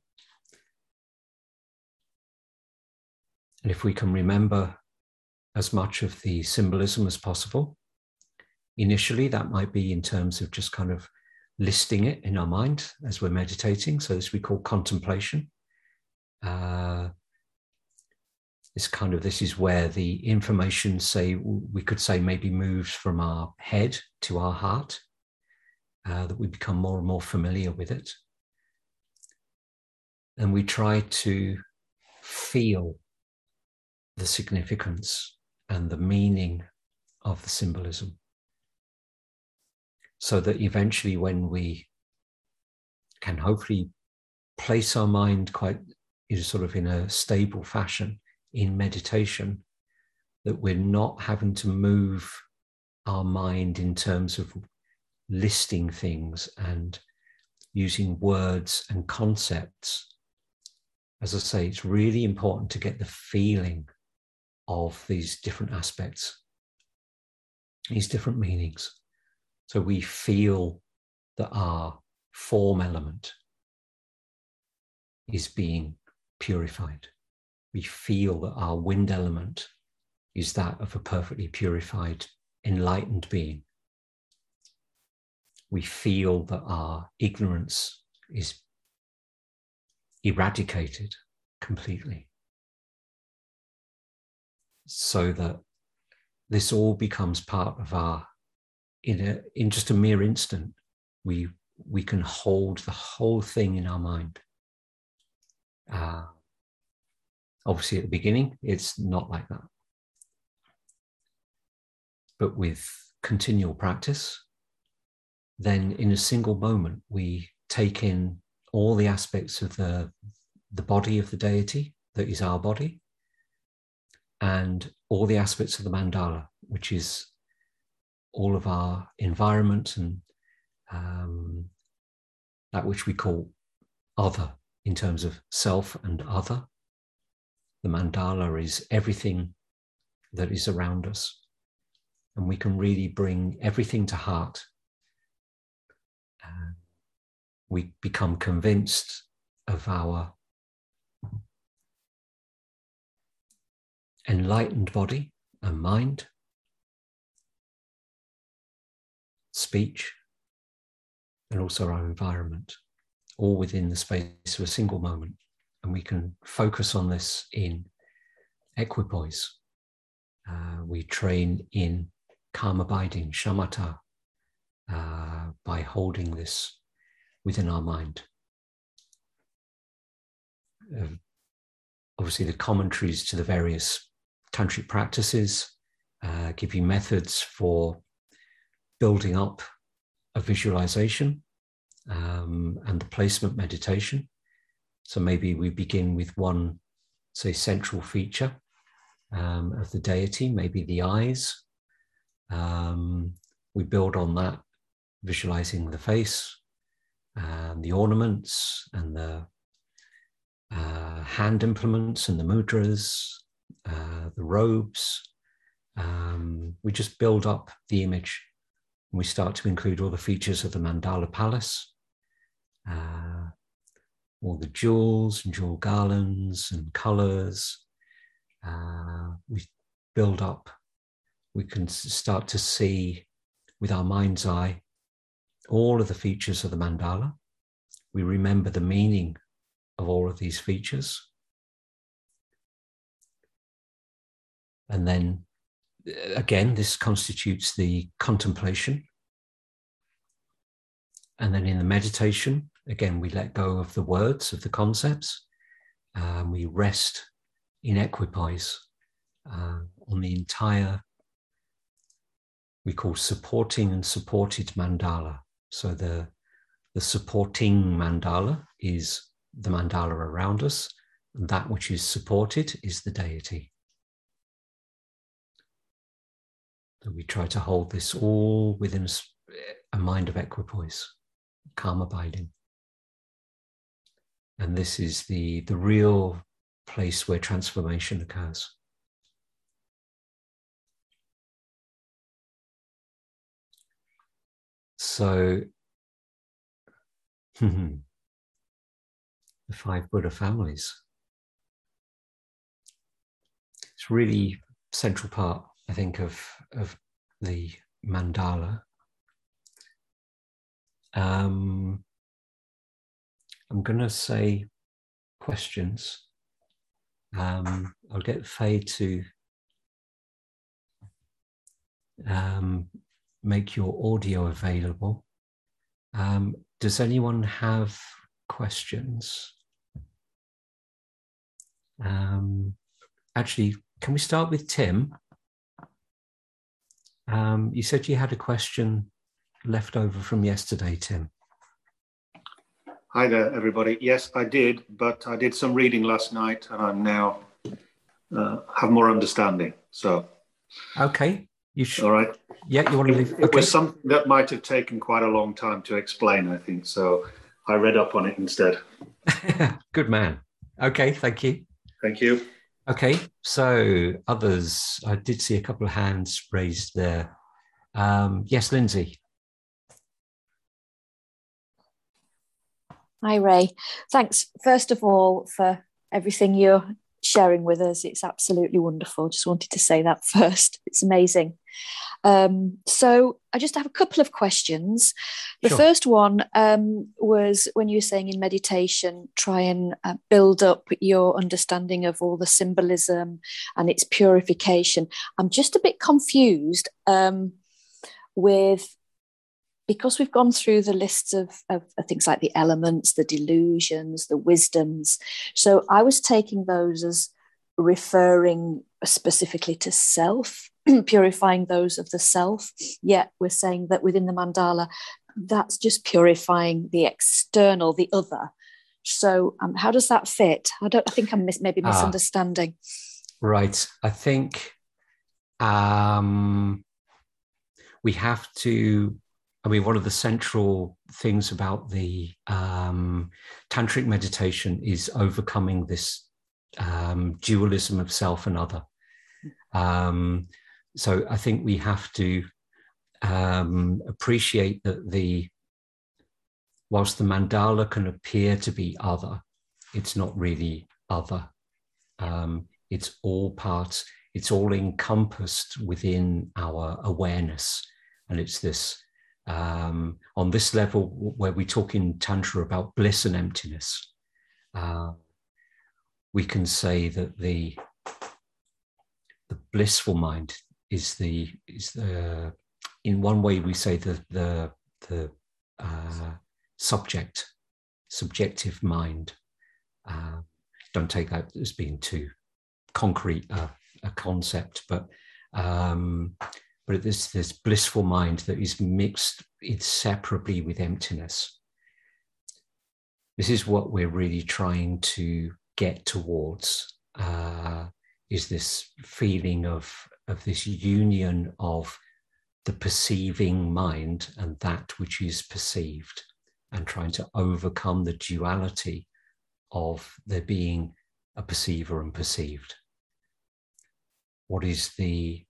And if we can remember as much of the symbolism as possible, initially that might be in terms of just kind of listing it in our mind as we're meditating. So this we call contemplation. Uh, this kind of, this is where the information, say, we could say maybe moves from our head to our heart, uh, that we become more and more familiar with it. And we try to feel the significance and the meaning of the symbolism, so that eventually when we can hopefully place our mind quite you know, sort of in a stable fashion in meditation, that we're not having to move our mind in terms of listing things and using words and concepts. As I say, it's really important to get the feeling of these different aspects, these different meanings. So we feel that our form element is being purified. We feel that our wind element is that of a perfectly purified, enlightened being. We feel that our ignorance is eradicated completely, so that this all becomes part of our, in, a, in just a mere instant, we, we can hold the whole thing in our mind. Uh, obviously at the beginning, it's not like that. But with continual practice, then in a single moment, we take in all the aspects of the, the body of the deity, that is our body, and all the aspects of the mandala, which is all of our environment and um, that which we call other, in terms of self and other. The mandala is everything that is around us. And we can really bring everything to heart. Uh, we become convinced of our enlightened body and mind, speech, and also our environment, all within the space of a single moment. And we can focus on this in equipoise. Uh, we train in calm abiding, shamatha, uh, by holding this within our mind. Uh, obviously, the commentaries to the various tantric practices uh, give you methods for building up a visualization um, and the placement meditation. So maybe we begin with one, say, central feature um, of the deity, maybe the eyes. Um, we build on that, visualizing the face, and the ornaments, and the uh, hand implements, and the mudras, uh, the robes. Um, we just build up the image, and we start to include all the features of the mandala palace, uh, all the jewels and jewel garlands and colors. Uh, we build up, we can start to see with our mind's eye all of the features of the mandala. We remember the meaning of all of these features. And then again, this constitutes the contemplation. And then in the meditation, again, we let go of the words, of the concepts, and we rest in equipoise uh, on the entire, we call supporting and supported mandala. So the, the supporting mandala is the mandala around us, and that which is supported is the deity. So we try to hold this all within a mind of equipoise, calm abiding. And this is the, the real place where transformation occurs. So The five Buddha families. It's really central part, I think, of, of the mandala. Um, I'm going to say questions. Um, I'll get Faye to um, make your audio available. Um, does anyone have questions? Um, actually, can we start with Tim? Um, you said you had a question left over from yesterday, Tim. Hi there, everybody. Yes, I did, but I did some reading last night, and I'm now uh, have more understanding. So, okay, you should. All right. Yeah, you want to leave? It, it okay. was something that might have taken quite a long time to explain, I think. So, I read up on it instead. Good man. Okay, thank you. Thank you. Okay, so others. I did see a couple of hands raised there. Um, yes, Lindsay. Hi, Ray. Thanks, first of all, for everything you're sharing with us. It's absolutely wonderful. Just wanted to say that first. It's amazing. Um, so I just have a couple of questions. The Sure. first one um, was when you were saying in meditation, try and uh, build up your understanding of all the symbolism and its purification. I'm just a bit confused um, with... because we've gone through the lists of, of, of things like the elements, the delusions, the wisdoms. So I was taking those as referring specifically to self, purifying those of the self. Yet we're saying that within the mandala, that's just purifying the external, the other. So um, how does that fit? I don't. I think I'm mis- maybe misunderstanding. Ah, right. I think um, we have to... I mean, one of the central things about the um, tantric meditation is overcoming this um, dualism of self and other. Um, so I think we have to um, appreciate that the, whilst the mandala can appear to be other, it's not really other. Um, it's all parts, it's all encompassed within our awareness. And it's this, Um, on this level where we talk in Tantra about bliss and emptiness, uh, we can say that the the blissful mind is the is the in one way we say the the the uh, subject subjective mind. Uh, don't take that as being too concrete uh, a concept, but um, but this this blissful mind that is mixed inseparably with emptiness. This is what we're really trying to get towards, uh, is this feeling of, of this union of the perceiving mind and that which is perceived, and trying to overcome the duality of there being a perceiver and perceived. What is the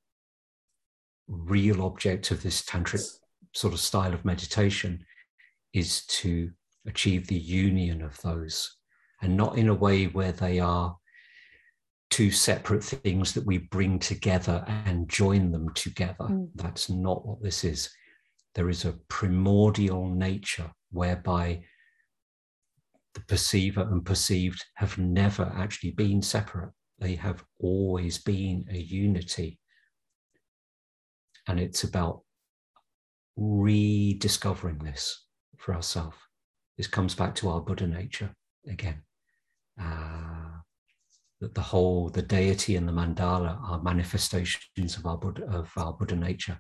real object of this tantric sort of style of meditation is to achieve the union of those, and not in a way where they are two separate things that we bring together and join them together. Mm. That's not what this is. There is a primordial nature whereby the perceiver and perceived have never actually been separate. They have always been a unity. And it's about rediscovering this for ourselves. This comes back to our Buddha nature again. Uh, that the whole, the deity and the mandala are manifestations of our Buddha, of our Buddha nature.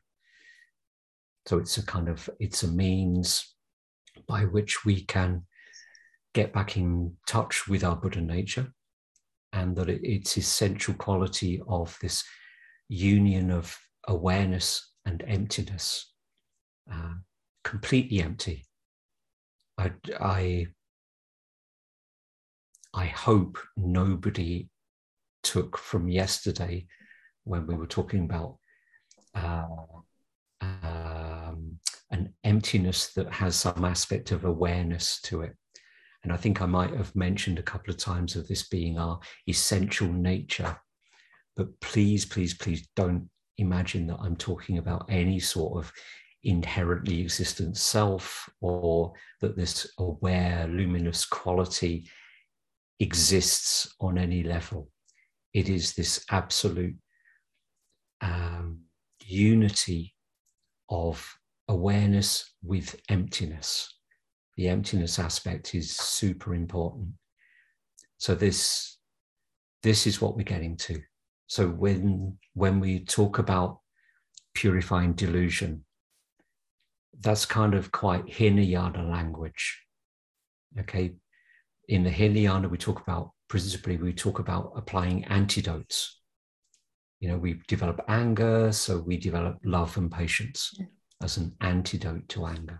So it's a kind of, it's a means by which we can get back in touch with our Buddha nature, and that it, its essential quality of this union of awareness and emptiness, uh, completely empty. I, I, I hope nobody took from yesterday when we were talking about uh, um, an emptiness that has some aspect of awareness to it. And I think I might have mentioned a couple of times of this being our essential nature. But please, please, please don't imagine that I'm talking about any sort of inherently existent self, or that this aware, luminous quality exists on any level. It is this absolute um, unity of awareness with emptiness. The emptiness aspect is super important. So this, this is what we're getting to. So when, when we talk about purifying delusion, that's kind of quite Hinayana language. Okay. In the Hinayana, we talk about, principally, we talk about applying antidotes. You know, we develop anger, so we develop love and patience as an antidote to anger.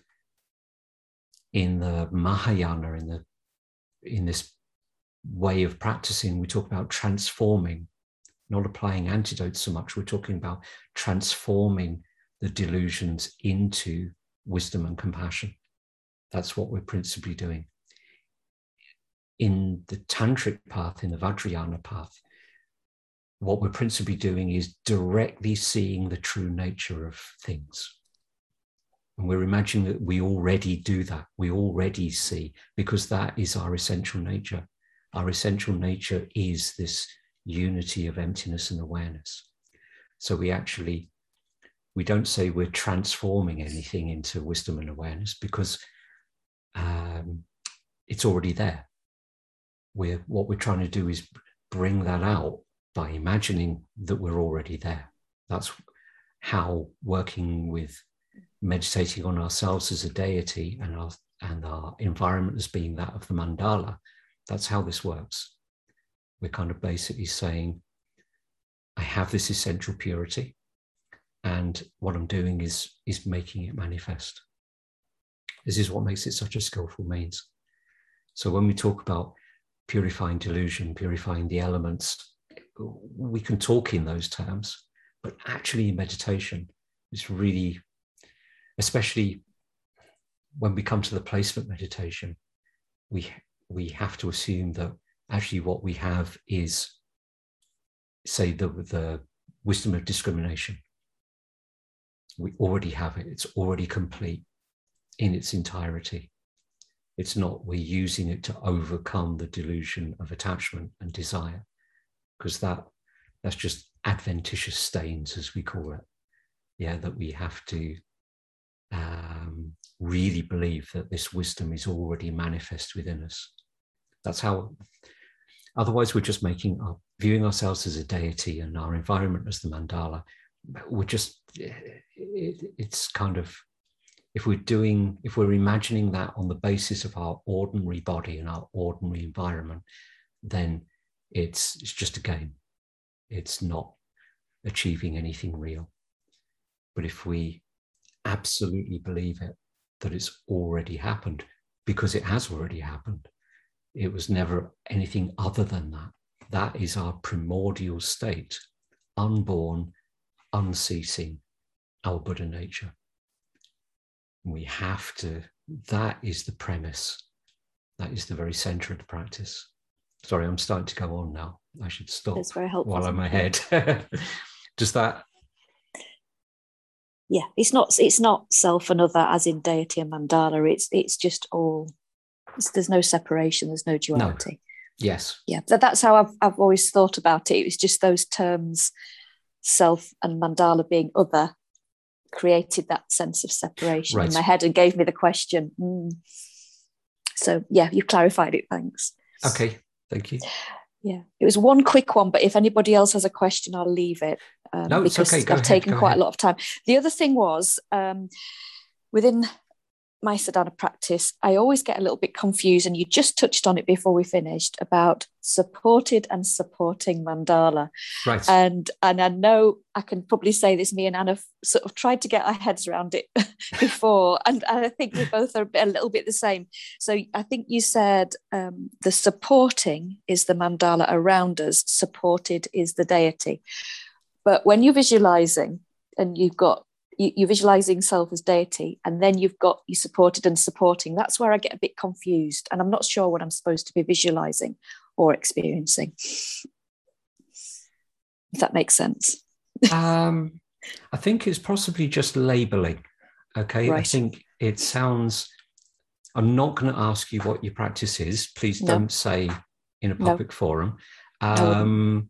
In the Mahayana, in the in this way of practicing, we talk about transforming, not applying antidotes so much. We're talking about transforming the delusions into wisdom and compassion. That's what we're principally doing. In the tantric path, in the Vajrayana path, what we're principally doing is directly seeing the true nature of things. And we're imagining that we already do that. We already see, because that is our essential nature. Our essential nature is this unity of emptiness and awareness. So we actually, we don't say we're transforming anything into wisdom and awareness, because um, it's already there. We're, what we're trying to do is bring that out by imagining that we're already there. That's how working with meditating on ourselves as a deity and our, and our environment as being that of the mandala, that's how this works. We're kind of basically saying, I have this essential purity, and what I'm doing is, is making it manifest. This is what makes it such a skillful means. So when we talk about purifying delusion, purifying the elements, we can talk in those terms, but actually in meditation, it's really, especially when we come to the placement meditation, we, we have to assume that actually what we have is, say, the, the wisdom of discrimination. We already have it. It's already complete in its entirety. It's not we're using it to overcome the delusion of attachment and desire, because that, that's just adventitious stains, as we call it. Yeah, that we have to um, really believe that this wisdom is already manifest within us. That's how, otherwise we're just making, our, viewing ourselves as a deity and our environment as the mandala. We're just, it, it's kind of, if we're doing, if we're imagining that on the basis of our ordinary body and our ordinary environment, then it's, it's just a game. It's not achieving anything real. But if we absolutely believe it, that it's already happened, because it has already happened, it was never anything other than that. That is our primordial state, unborn, unceasing, our Buddha nature. We have to, that is the premise. That is the very center of the practice. Sorry, I'm starting to go on now. I should stop. That's very helpful. While I'm ahead. Does that? Yeah, it's not, it's not self and other as in deity and mandala. It's, it's just all, it's, there's no separation. There's no duality. No. Yes. Yeah, that, that's how I've, I've always thought about it. It was just those terms, self and mandala being other, created that sense of separation right in my head and gave me the question. Mm. So yeah, you clarified it. Thanks. Okay, thank you. Yeah, it was one quick one, but if anybody else has a question, I'll leave it. Um, no, it's because okay. Go I've ahead, taken go quite ahead. a lot of time. The other thing was um, within my sadhana practice, I always get a little bit confused, and you just touched on it before we finished, about supported and supporting mandala. Right. And and I know I can probably say this, me and Anna sort of tried to get our heads around it before, and, and I think we both are a little bit the same. So I think you said um, the supporting is the mandala around us, supported is the deity. But when you're visualizing and you've got you, you're visualizing self as deity, and then you've got you supported and supporting. That's where I get a bit confused, and I'm not sure what I'm supposed to be visualizing or experiencing. If that makes sense. um, I think it's possibly just labeling. Okay, right. I think it sounds. I'm not going to ask you what your practice is. Please no. don't say in a public no. forum. Um,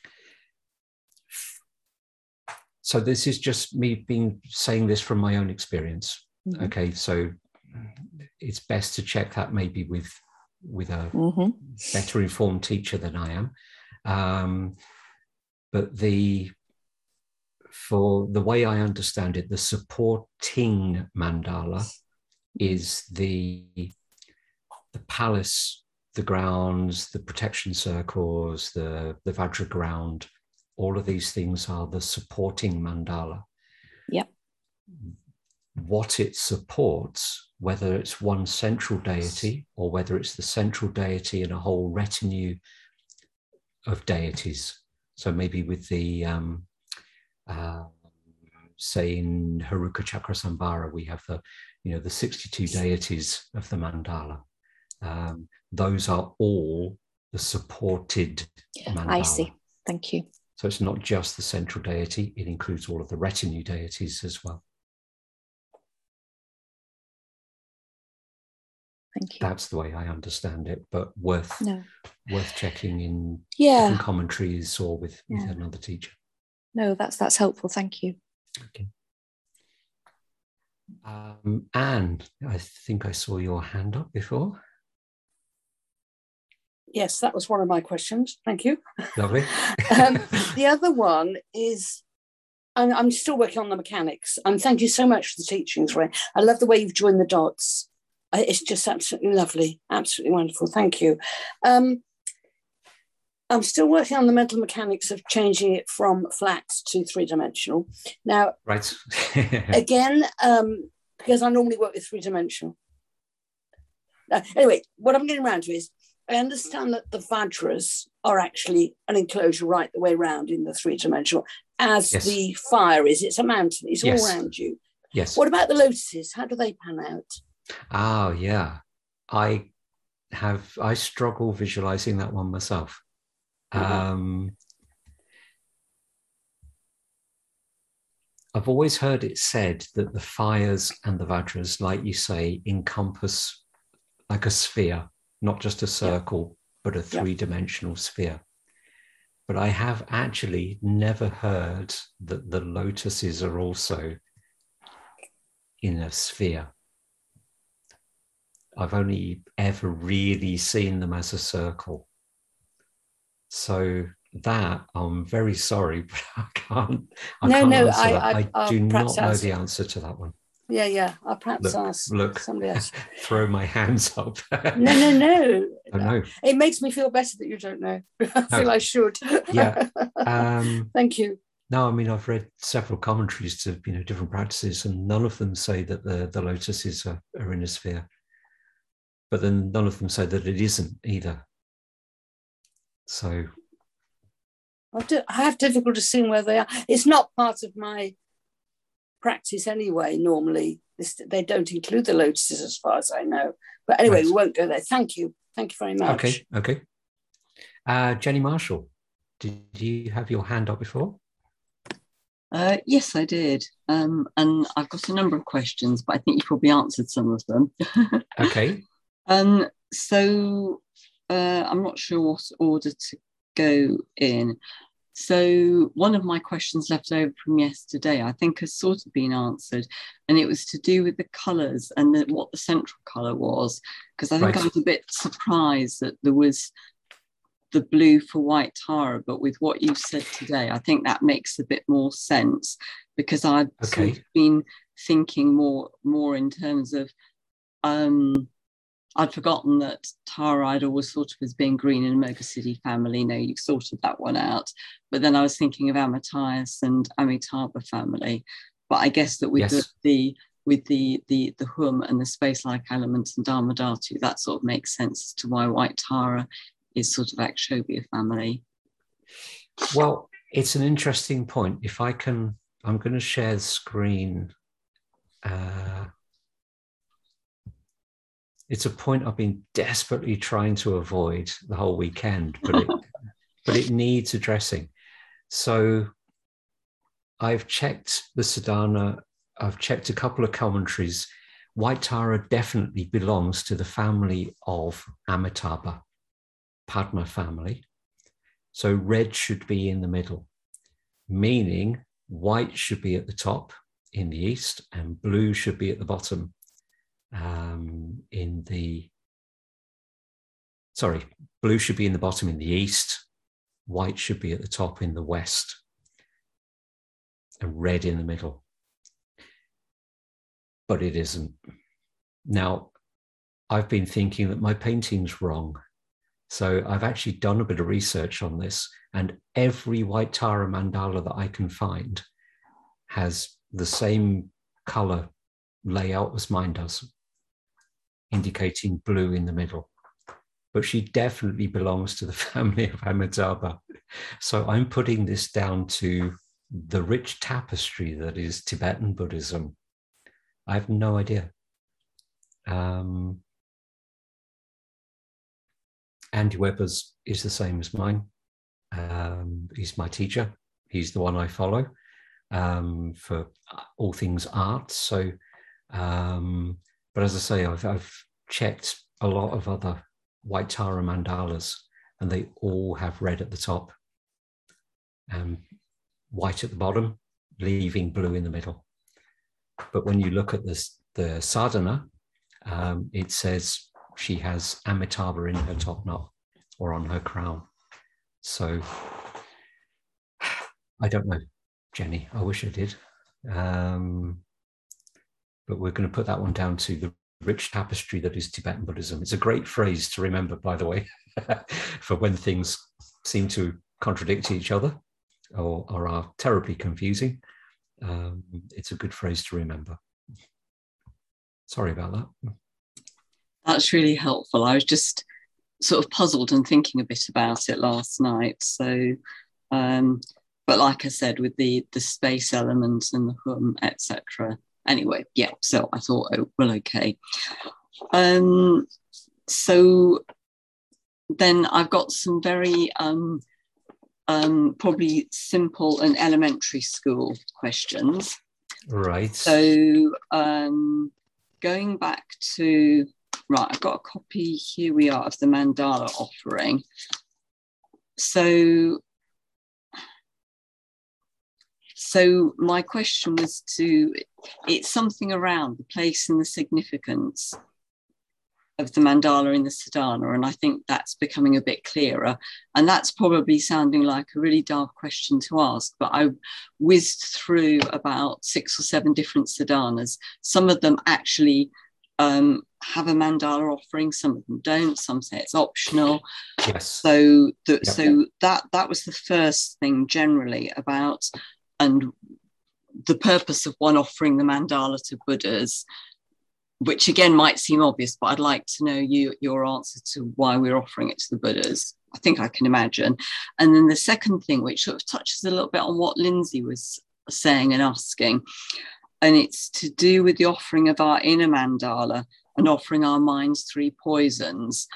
so this is just me being saying this from my own experience. Mm-hmm. Okay, so it's best to check that maybe with with a mm-hmm. better informed teacher than I am. Um, but the for the way I understand it, the supporting mandala is the the palace, the grounds, the protection circles, the, the Vajra ground. All of these things are the supporting mandala. Yep. What it supports, whether it's one central deity or whether it's the central deity and a whole retinue of deities. So maybe with the, um, uh, say in Haruka Chakra Sambhara, we have the, you know, the sixty-two deities of the mandala. Um, those are all the supported mandala. I see. Thank you. So it's not just the central deity, it includes all of the retinue deities as well. Thank you. That's the way I understand it, but worth no. worth checking in yeah. different commentaries or with, with yeah. another teacher. No, that's that's helpful. Thank you. Okay. Um, Anne, I think I saw your hand up before. Yes, that was one of my questions. Thank you. Lovely. um, the other one is, I'm, I'm still working on the mechanics. And thank you so much for the teachings, Ray. I love the way you've joined the dots. It's just absolutely lovely, absolutely wonderful. Thank you. Um, I'm still working on the mental mechanics of changing it from flat to three-dimensional. Now, right. again, um, because I normally work with three-dimensional. Uh, anyway, what I'm getting around to is, I understand that the Vajras are actually an enclosure right the way around in the three-dimensional, as yes. the fire is. It's a mountain. It's yes. all around you. Yes. What about the lotuses? How do they pan out? Oh, yeah. I have, I struggle visualizing that one myself. Mm-hmm. Um, I've always heard it said that the fires and the Vajras, like you say, encompass like a sphere, not just a circle, yeah. but a three-dimensional yeah. sphere. But I have actually never heard that the lotuses are also in a sphere. I've only ever really seen them as a circle. So that, I'm very sorry, but I can't, I no, can't no, answer I, that. I, I do not know ask. the answer to that one. Yeah, yeah, I'll perhaps look, ask look, somebody else. Throw my hands up. no, no, no. I know. It makes me feel better that you don't know. I feel no. I should. Yeah. Um, Thank you. No, I mean, I've read several commentaries to, you know, different practices, and none of them say that the, the lotuses are, are in a sphere. But then none of them say that it isn't either. So I, do, I have difficulty seeing where they are. It's not part of my practice anyway, normally. This, they don't include the lotuses as far as I know. But anyway, right. we won't go there. Thank you. Thank you very much. Okay, okay. Uh, Jenny Marshall, did you have your hand up before? Uh, yes, I did. Um, and I've got a number of questions, but I think you probably answered some of them. Okay. Um, so uh, I'm not sure what order to go in. So one of my questions left over from yesterday, I think has sort of been answered, and it was to do with the colours and the, what the central colour was, because I think right. I was a bit surprised that there was the blue for White Tara, but with what you said today, I think that makes a bit more sense, because I'd okay. sort of been thinking more, more in terms of, um, I'd forgotten that Tara I'd always thought of as being green in Moga City family. No, you've sorted that one out. But then I was thinking of Amatias and Amitabha family. But I guess that with yes. the, the with the the the hum and the space-like elements and Dharma Dhatu, that sort of makes sense as to why White Tara is sort of Akshobhya family. Well, it's an interesting point. If I can, I'm going to share the screen. Uh, it's a point I've been desperately trying to avoid the whole weekend, but it, but it needs addressing. So I've checked the Sadhana, I've checked a couple of commentaries. White Tara definitely belongs to the family of Amitabha, Padma family. So red should be in the middle, meaning white should be at the top in the east and blue should be at the bottom um, in the, sorry, blue should be in the bottom in the east, white should be at the top in the west, and red in the middle. But it isn't. Now, I've been thinking that my painting's wrong. So I've actually done a bit of research on this, and every White Tara mandala that I can find has the same color layout as mine does, indicating blue in the middle. But she definitely belongs to the family of Amitabha. So I'm putting this down to the rich tapestry that is Tibetan Buddhism. I have no idea. Um, Andy Webber's is the same as mine. Um, he's my teacher. He's the one I follow um, for all things art. So, um, but as I say, I've, I've checked a lot of other White Tara mandalas, and they all have red at the top and white at the bottom, leaving blue in the middle. But when you look at this, the sadhana, um, it says she has Amitabha in her top knot or on her crown. So I don't know, Jenny. I wish I did. Um, but we're going to put that one down to the rich tapestry that is Tibetan Buddhism. It's a great phrase to remember, by the way, for when things seem to contradict each other or, or are terribly confusing. Um, it's a good phrase to remember. Sorry about that. That's really helpful. I was just sort of puzzled and thinking a bit about it last night. So, um, but like I said, with the the space elements and the hum, et cetera. Anyway, yeah. So I thought, oh, well, okay. Um, so then I've got some very um, um, probably simple and elementary school questions. Right. So um, going back to, right, I've got a copy, here we are, of the mandala offering. So, so my question was to, it's something around the place and the significance of the mandala in the sadhana, and I think that's becoming a bit clearer. And that's probably sounding like a really daft question to ask, but I whizzed through about six or seven different sadhanas. Some of them actually um, have a mandala offering, some of them don't, some say it's optional. Yes. So, the, yep. so that, that was the first thing generally about, and the purpose of one offering the mandala to Buddhas, which again might seem obvious, but I'd like to know you, your answer to why we're offering it to the Buddhas. I think I can imagine. And then the second thing, which sort of touches a little bit on what Lindsay was saying and asking, and it's to do with the offering of our inner mandala and offering our mind's three poisons.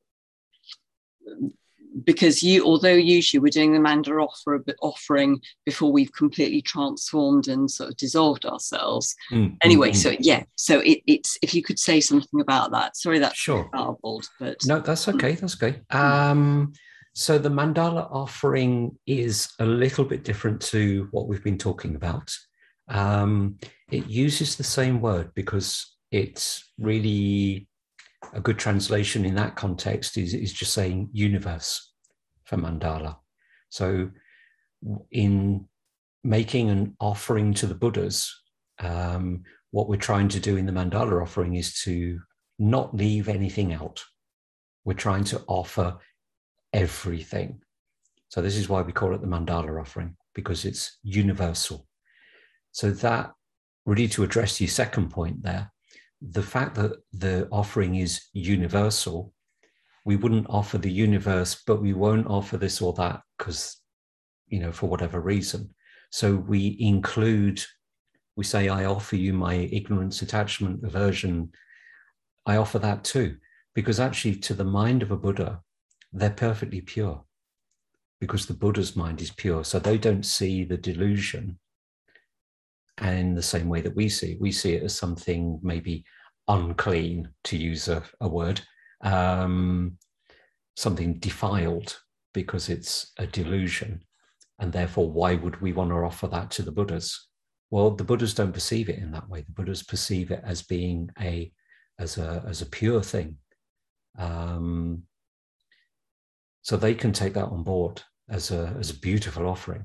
Because you, although usually we're doing the mandala offer, offering before we've completely transformed and sort of dissolved ourselves. Mm, anyway, mm, so yeah, so it, it's, if you could say something about that. Sorry, that's sure. garbled, but no, that's okay. That's okay. Um, so the mandala offering is a little bit different to what we've been talking about. Um, it uses the same word because it's really a good translation in that context is, is just saying universe for mandala. So in making an offering to the Buddhas, um, what we're trying to do in the mandala offering is to not leave anything out. We're trying to offer everything. So this is why we call it the mandala offering, because it's universal. So that, really to address your second point there, the fact that the offering is universal, we wouldn't offer the universe, but we won't offer this or that because, you know, for whatever reason. So we include, we say, I offer you my ignorance, attachment, aversion. I offer that too, because actually to the mind of a Buddha, they're perfectly pure, because the Buddha's mind is pure. So they don't see the delusion in the same way that we see it. We see it as something maybe unclean, to use a, a word, um, something defiled, because it's a delusion. And therefore, why would we want to offer that to the Buddhas? Well, the Buddhas don't perceive it in that way. The Buddhas perceive it as being a, as a, as a pure thing. Um, so they can take that on board as a, as a beautiful offering.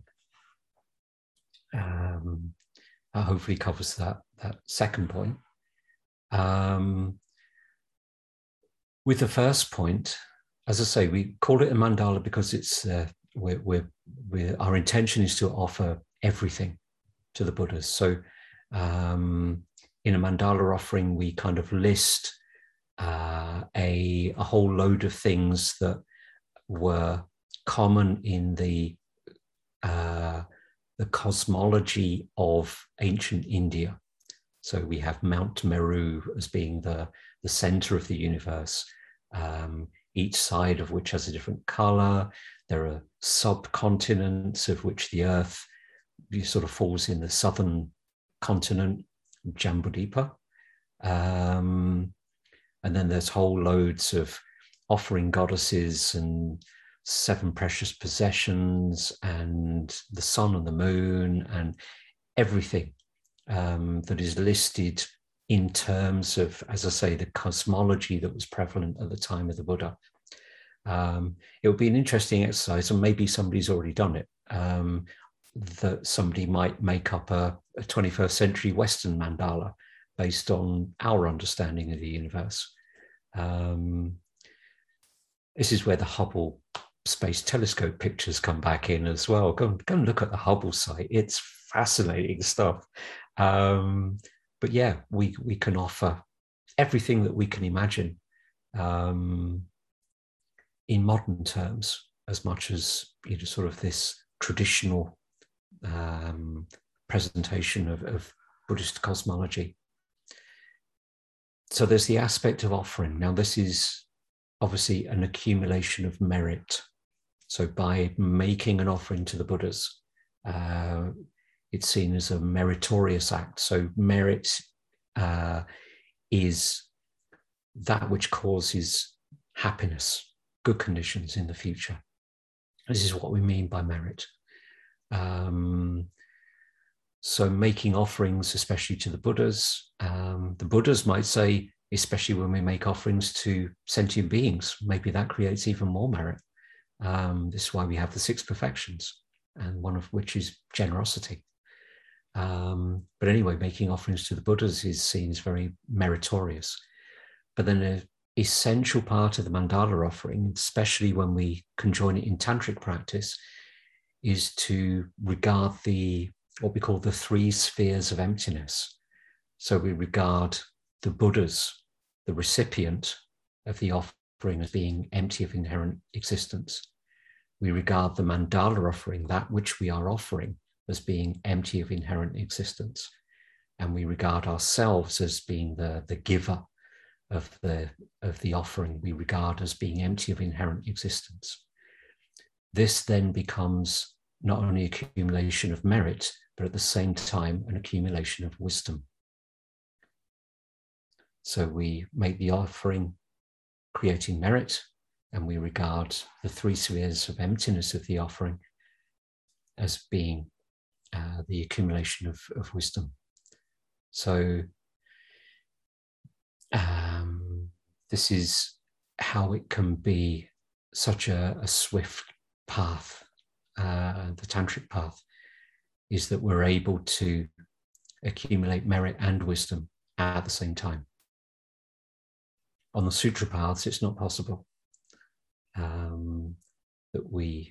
Um, that hopefully covers that, that second point. Um, with the first point, as I say, we call it a mandala because it's uh, we're, we're, we're, our intention is to offer everything to the Buddhas. So um, in a mandala offering, we kind of list uh, a, a whole load of things that were common in the uh, the cosmology of ancient India. So we have Mount Meru as being the, the center of the universe, um, each side of which has a different color. There are subcontinents, of which the Earth sort of falls in the southern continent, Jambudvipa. Um, and then there's whole loads of offering goddesses and seven precious possessions and the sun and the moon and everything um, that is listed in terms of, as I say, the cosmology that was prevalent at the time of the Buddha. Um, it would be an interesting exercise, and maybe somebody's already done it, um, that somebody might make up a, a twenty-first century Western mandala based on our understanding of the universe. Um, this is where the Hubble Space Telescope pictures come back in as well. Go, go and look at the Hubble site. It's fascinating stuff. Um, but yeah, we, we can offer everything that we can imagine um, in modern terms, as much as, you know, sort of this traditional um, presentation of, of Buddhist cosmology. So there's the aspect of offering. Now, this is obviously an accumulation of merit. So by making an offering to the Buddhas, uh, it's seen as a meritorious act. So merit uh, is that which causes happiness, good conditions in the future. This is what we mean by merit. Um, so making offerings, especially to the Buddhas, um, the Buddhas might say, especially when we make offerings to sentient beings, maybe that creates even more merit. Um, this is why we have the six perfections, and one of which is generosity. Um, but anyway, making offerings to the Buddhas is seen as very meritorious. But then an essential part of the mandala offering, especially when we conjoin it in tantric practice, is to regard the what we call the three spheres of emptiness. So we regard the Buddhas, the recipient of the offering, as being empty of inherent existence. We regard the mandala offering, that which we are offering, as being empty of inherent existence. And we regard ourselves as being the, the giver of the, of the offering. We regard as being empty of inherent existence. This then becomes not only accumulation of merit, but at the same time, an accumulation of wisdom. So we make the offering creating merit, and we regard the three spheres of emptiness of the offering as being uh, the accumulation of, of wisdom. So um, this is how it can be such a, a swift path. Uh, the tantric path is that we're able to accumulate merit and wisdom at the same time. On the sutra paths, it's not possible um, that we,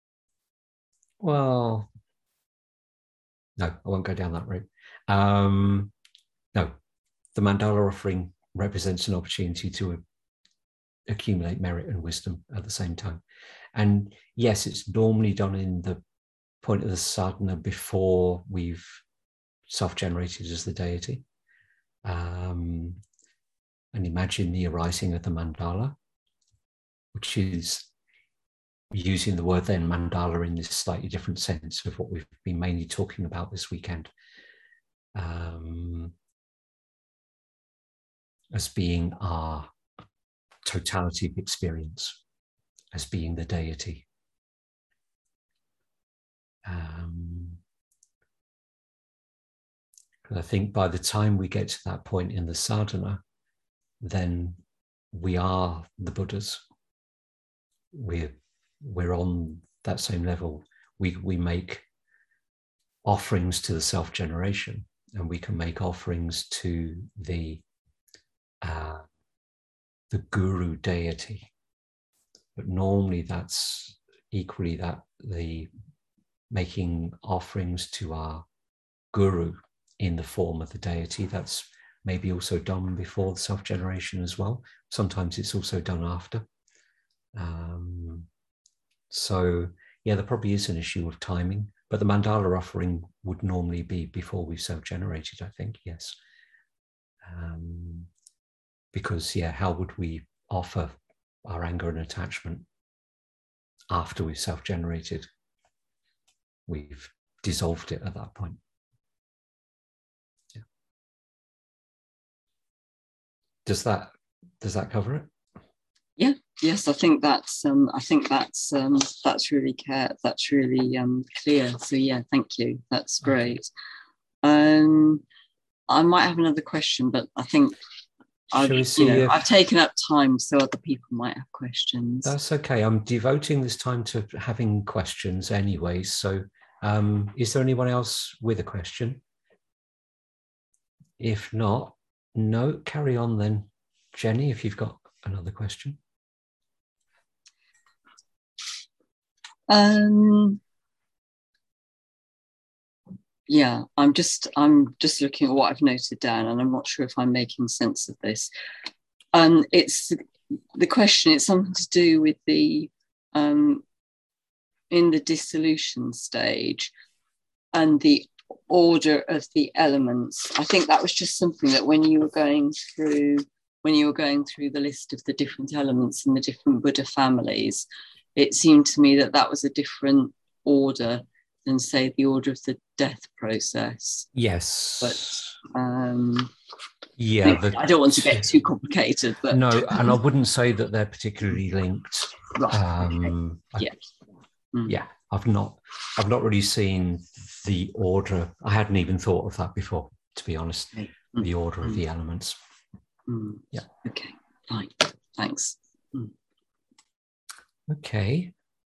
well, no, I won't go down that route. Um, no, the mandala offering represents an opportunity to accumulate merit and wisdom at the same time. And yes, it's normally done in the point of the sadhana before we've self-generated as the deity. Um, and imagine the arising of the mandala, which is using the word then mandala in this slightly different sense of what we've been mainly talking about this weekend, um, as being our totality of experience, as being the deity. Um, I think by the time we get to that point in the sadhana, then we are the Buddhas. We're, we're on that same level. We, we make offerings to the self-generation, and we can make offerings to the, uh, the guru deity. But normally that's equally that the making offerings to our guru in the form of the deity, that's maybe also done before the self-generation as well. Sometimes it's also done after. Um, so yeah, there probably is an issue of timing, but the mandala offering would normally be before we've self-generated, I think, yes. Um, because yeah, how would we offer our anger and attachment after we've self-generated? We've dissolved it at that point. Yeah. Does that does that cover it? Yeah. Yes, I think that's um, I think that's um, that's really care that's really um, clear. So yeah, thank you. That's great. Um, I might have another question, but I think I've, you know, if... I've taken up time, so other people might have questions. That's okay. I'm devoting this time to having questions anyway. So um, is there anyone else with a question? If not, no, carry on then, Jenny, if you've got another question. Um, yeah, I'm just I'm just looking at what I've noted down, and I'm not sure if I'm making sense of this. Um, it's the question. It's something to do with the um, in the dissolution stage and the order of the elements. I think that was just something that when you were going through when you were going through the list of the different elements in the different Buddha families, it seemed to me that that was a different order than, say, the order of the death process. Yes. But um, yeah, I, I don't want to get too complicated. But no, and I wouldn't say that they're particularly linked. Right. Um, okay. Yeah. I, mm. Yeah, I've not, I've not really seen the order. I hadn't even thought of that before, to be honest. Mm. The order mm. of the elements. Mm. Yeah. Okay. Fine. Thanks. Mm. Okay.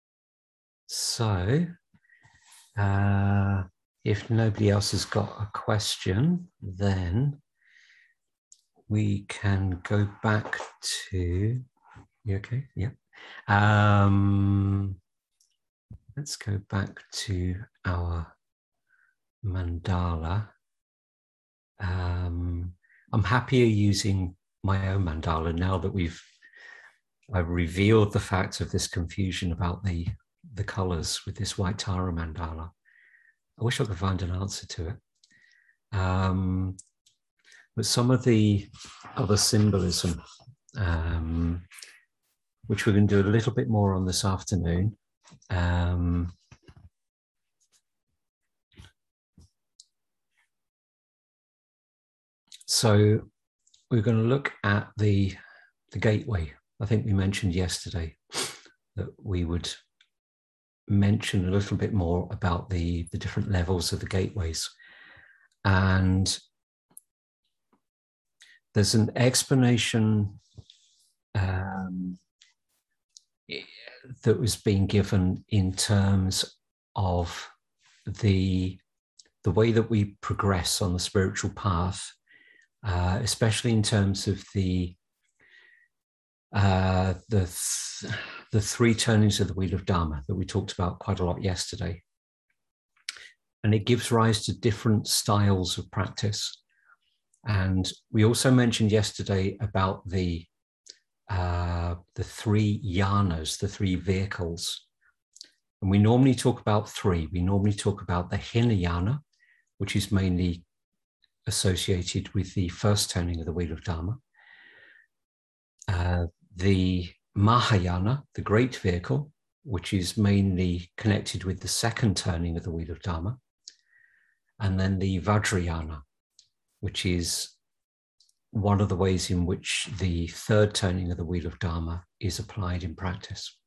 So, uh, if nobody else has got a question, then we can go back to, you okay? Yeah. Um, let's go back to our mandala. Um, I'm happier using my own mandala now that we've I've revealed the fact of this confusion about the, the colours with this white Tara mandala. I wish I could find an answer to it. Um, but some of the other symbolism, um, which we're going to do a little bit more on this afternoon. Um, so we're going to look at the, the gateway. I think we mentioned yesterday that we would mention a little bit more about the, the different levels of the gateways. And there's an explanation um, that was being given in terms of the, the way that we progress on the spiritual path, uh, especially in terms of the Uh, the th the three turnings of the wheel of Dharma that we talked about quite a lot yesterday. And it gives rise to different styles of practice. And we also mentioned yesterday about the, uh, the three yanas, the three vehicles And we normally talk about three. We normally talk about the Hinayana, which is mainly associated with the first turning of the Wheel of Dharma. Uh, the Mahayana, the great vehicle, which is mainly connected with the second turning of the Wheel of Dharma. And then the Vajrayana, which is one of the ways in which the third turning of the Wheel of Dharma is applied in practice.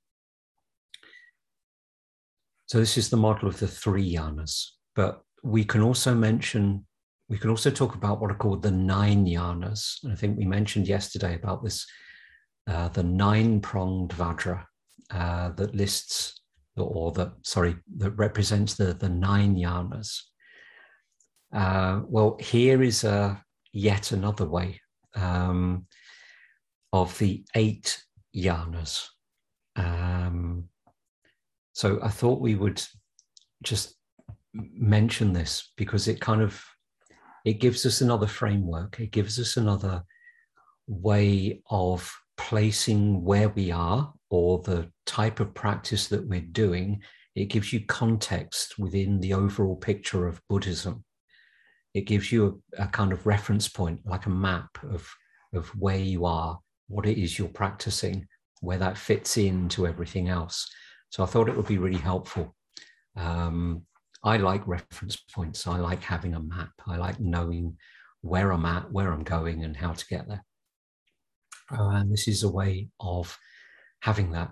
So this is the model of the three yanas, but we can also mention, we can also talk about what are called the nine yanas. And I think we mentioned yesterday about this, uh, the nine-pronged Vajra uh, that lists, or that, sorry, that represents the, the nine yanas. Uh, well, here is a, yet another way um, of the eight yanas. Um, so I thought we would just mention this because it kind of, it gives us another framework. It gives us another way of placing where we are or the type of practice that we're doing. It gives you context within the overall picture of Buddhism. It gives you a, a kind of reference point, like a map of, of where you are, what it is you're practicing, where that fits into everything else. So I thought it would be really helpful. Um, I like reference points. I like having a map. I like knowing where I'm at, where I'm going, and how to get there. Uh, and this is a way of having that.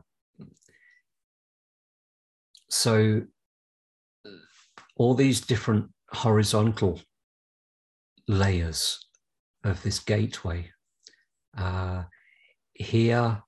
So all these different horizontal layers of this gateway. Uh, here,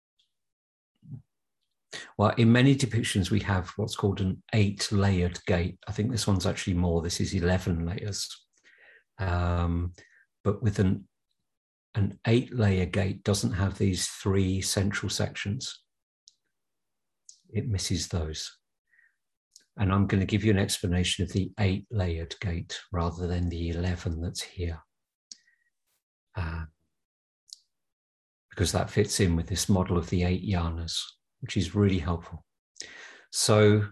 well, in many depictions, we have what's called an eight-layered gate. I think this one's actually more. This is eleven layers. Um, but with an, an eight-layer gate doesn't have these three central sections. It misses those. And I'm going to give you an explanation of the eight-layered gate rather than the eleven that's here. Uh, because that fits in with this model of the eight yanas, which is really helpful. So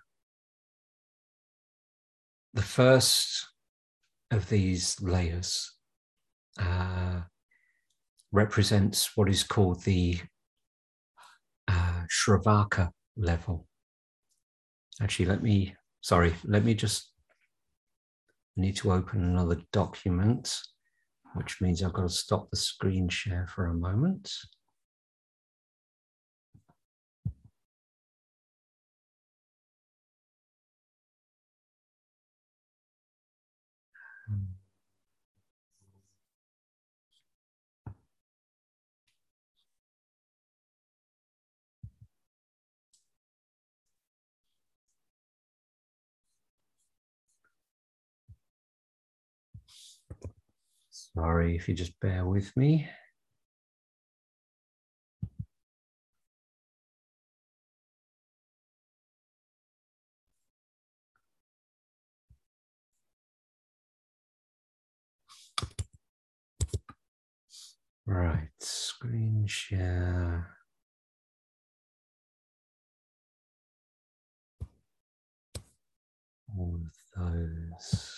the first of these layers uh, represents what is called the uh, Shravaka level. Actually, let me, sorry, let me just, I need to open another document, which means I've got to stop the screen share for a moment. Sorry, if you just bear with me. Right, screen share. All of those.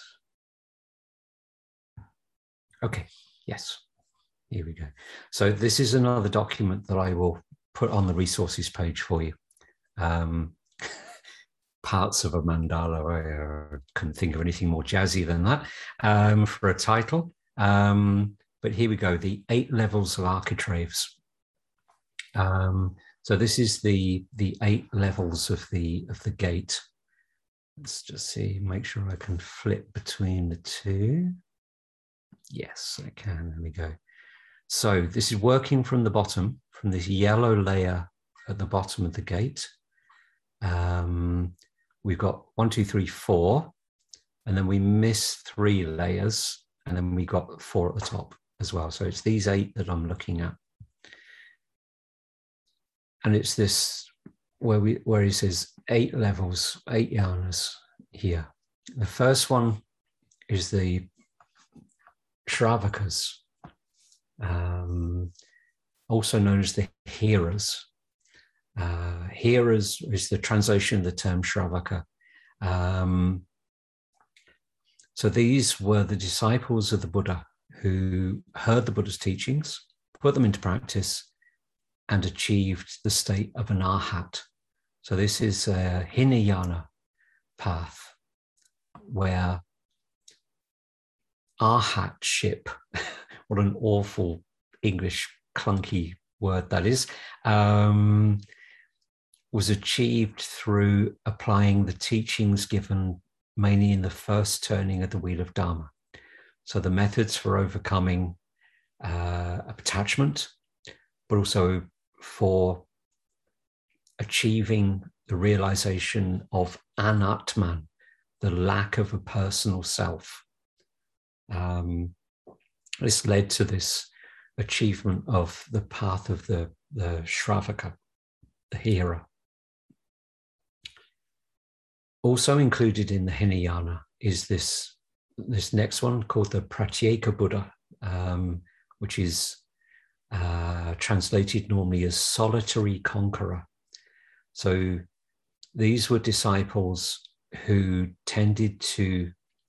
Okay, yes, here we go. So this is another document that I will put on the resources page for you. Um, parts of a mandala, I couldn't think of anything more jazzy than that um, for a title. Um, but here we go, the eight levels of architraves. Um, so this is the, the eight levels of the, of the gate. Let's just see, make sure I can flip between the two. Yes, I can. There we go. So this is working from the bottom, from this yellow layer at the bottom of the gate. Um, we've got one, two, three, four, and then we miss three layers, and then we got four at the top as well. So it's these eight that I'm looking at. And it's this where we where he says eight levels, eight yanas here. The first one is the Shravakas, um, also known as the hearers. Uh, here is, is the translation of the term Shravaka. Um, so these were the disciples of the Buddha who heard the Buddha's teachings, put them into practice, and achieved the state of an arhat. So this is a Hinayana path where arhatship, what an awful English clunky word that is, um, was achieved through applying the teachings given mainly in the first turning of the wheel of Dharma. So the methods for overcoming uh, attachment, but also for achieving the realization of anatman, the lack of a personal self. Um, this led to this achievement of the path of the, the Shravaka, the hearer. Also included in the Hinayana is this, this next one called the Pratyeka Buddha, um, which is uh, translated normally as solitary conqueror. So these were disciples who tended to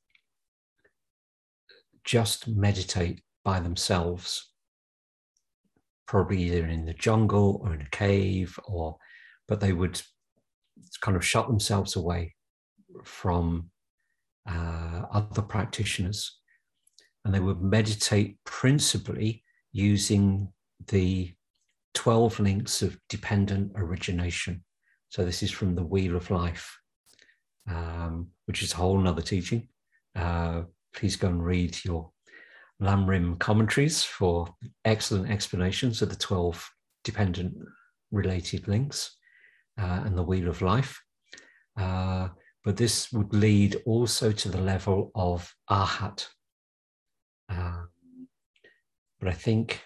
just meditate by themselves, probably either in the jungle or in a cave, or but they would kind of shut themselves away from uh, other practitioners, and they would meditate principally using the twelve links of dependent origination. So this is from the Wheel of Life, um, which is a whole nother teaching. Uh, please go and read your Lamrim commentaries for excellent explanations of the twelve dependent related links uh, and the Wheel of Life. Uh, but this would lead also to the level of Arhat. Uh, but I think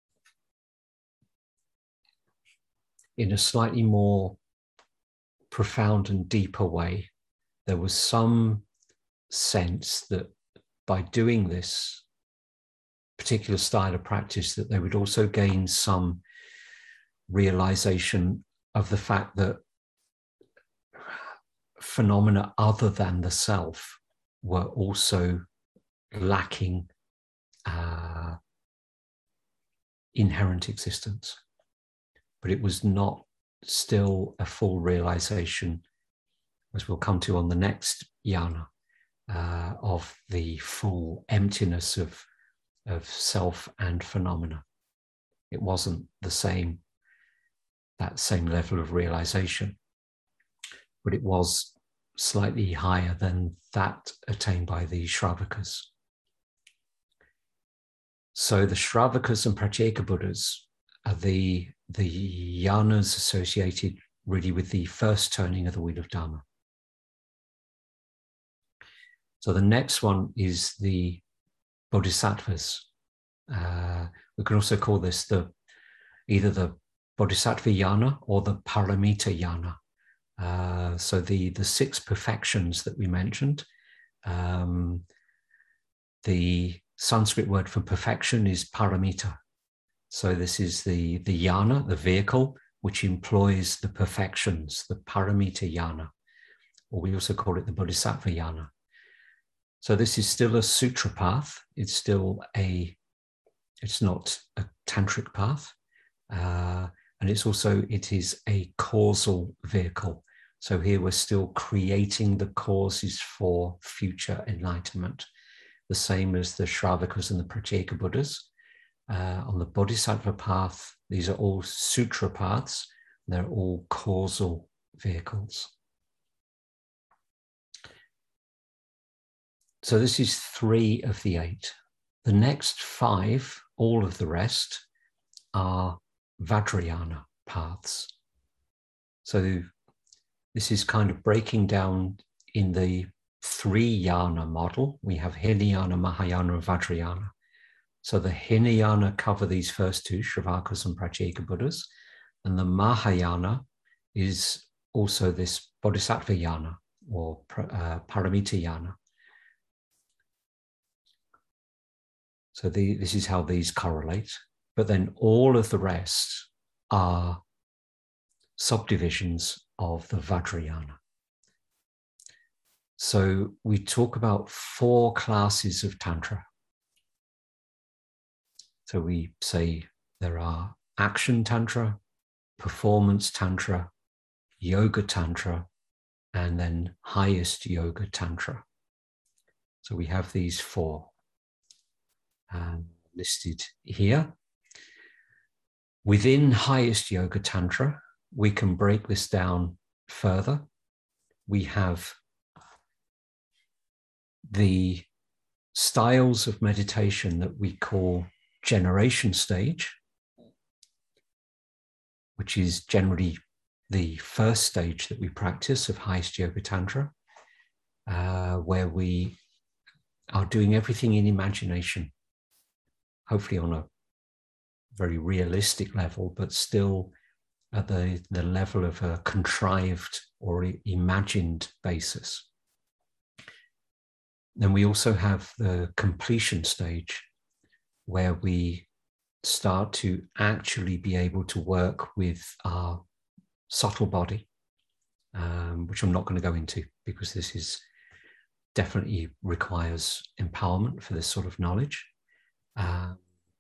in a slightly more profound and deeper way, there was some sense that by doing this particular style of practice, that they would also gain some realization of the fact that phenomena other than the self were also lacking uh, inherent existence. But it was not still a full realization, as we'll come to on the next yana, uh, of the full emptiness of, of self and phenomena. It wasn't the same, that same level of realization, but it was slightly higher than that attained by the Shravakas. So the Shravakas and Pratyeka Buddhas are the, the yanas associated really with the first turning of the Wheel of Dharma. So the next one is the Bodhisattvas. Uh, we can also call this the either the Bodhisattva yana or the Paramita yana. Uh, so the, the six perfections that we mentioned, um, the Sanskrit word for perfection is paramita. So this is the, the yana, the vehicle, which employs the perfections, the paramita yana, or we also call it the Bodhisattva yana. So this is still a sutra path. It's still a, it's not a tantric path. Uh, and it's also, it is a causal vehicle. So here we're still creating the causes for future enlightenment, the same as the Shravakas and the Pratyeka Buddhas. Uh, on the Bodhisattva path, these are all sutra paths. They're all causal vehicles. So this is three of the eight. The next five, all of the rest, are Vajrayana paths. So this is kind of breaking down in the three yana model. We have Hinayana, Mahayana, and Vajrayana. So the Hinayana cover these first two, Shravakas and Pratyeka Buddhas, and the Mahayana is also this Bodhisattva yana or uh, Paramita yana. So the, this is how these correlate. But then all of the rest are subdivisions of the Vajrayana. So we talk about four classes of Tantra. So we say there are action Tantra, performance Tantra, yoga Tantra, and then highest yoga Tantra. So we have these four um, listed here. Within highest yoga Tantra, we can break this down further. We have the styles of meditation that we call generation stage, which is generally the first stage that we practice of highest yoga Tantra, uh, where we are doing everything in imagination, hopefully on a very realistic level, but still at the, the level of a contrived or imagined basis. Then we also have the completion stage, where we start to actually be able to work with our subtle body, um, which I'm not going to go into because this is definitely requires empowerment for this sort of knowledge. Uh,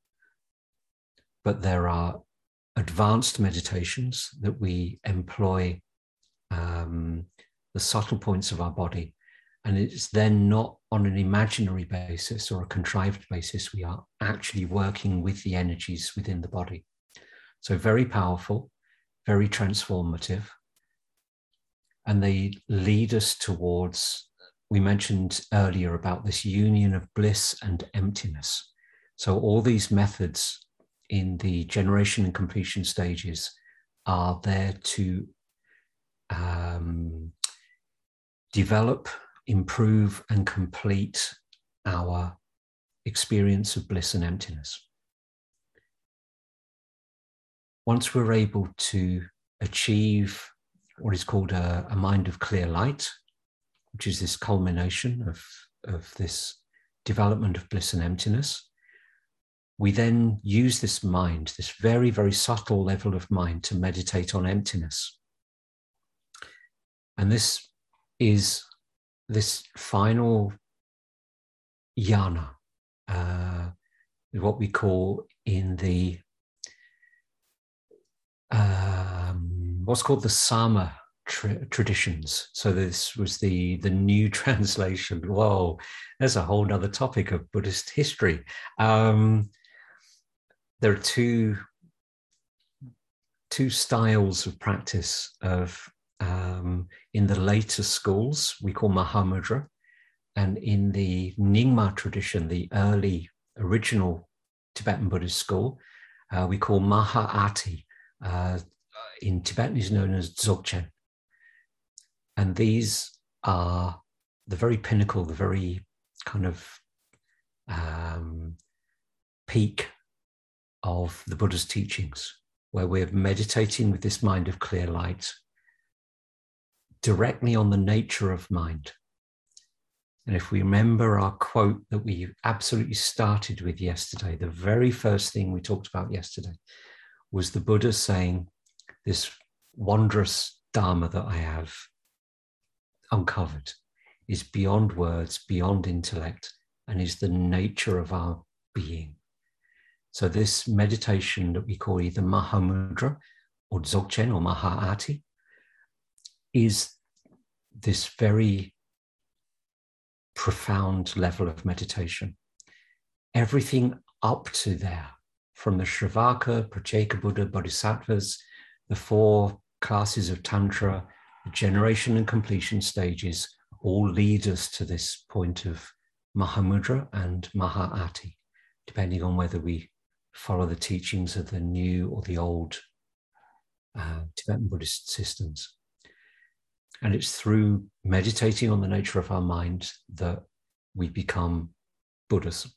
but there are advanced meditations that we employ um, the subtle points of our body. And it's then not on an imaginary basis or a contrived basis. We are actually working with the energies within the body. So very powerful, very transformative. And they lead us towards, we mentioned earlier about this union of bliss and emptiness. So all these methods in the generation and completion stages are there to um, develop, improve, and complete our experience of bliss and emptiness. Once we're able to achieve what is called a, a mind of clear light, which is this culmination of, of this development of bliss and emptiness, we then use this mind, this very, very subtle level of mind, to meditate on emptiness. And this is this final yana, uh, what we call in the um, what's called the Sama tra traditions. So this was the the new translation. Whoa, there's a whole other topic of Buddhist history. Um, there are two two styles of practice of um, in the later schools we call Mahamudra, and in the Nyingma tradition, the early original Tibetan Buddhist school, uh, we call Maha-ati. Uh, in Tibetan is known as Dzogchen. And these are the very pinnacle, the very kind of um, peak of the Buddha's teachings, where we're meditating with this mind of clear light directly on the nature of mind. And if we remember our quote that we absolutely started with yesterday, the very first thing we talked about yesterday was the Buddha saying, this wondrous Dharma that I have uncovered is beyond words, beyond intellect, and is the nature of our being. So this meditation that we call either Mahamudra or Dzogchen or Maha-ati is this very profound level of meditation. Everything up to there, from the Shravaka, Pratyeka Buddha, Bodhisattvas, the four classes of Tantra, the generation and completion stages, all lead us to this point of Mahamudra and Maha-ati, depending on whether we follow the teachings of the new or the old uh, Tibetan Buddhist systems. And it's through meditating on the nature of our mind that we become Buddhas.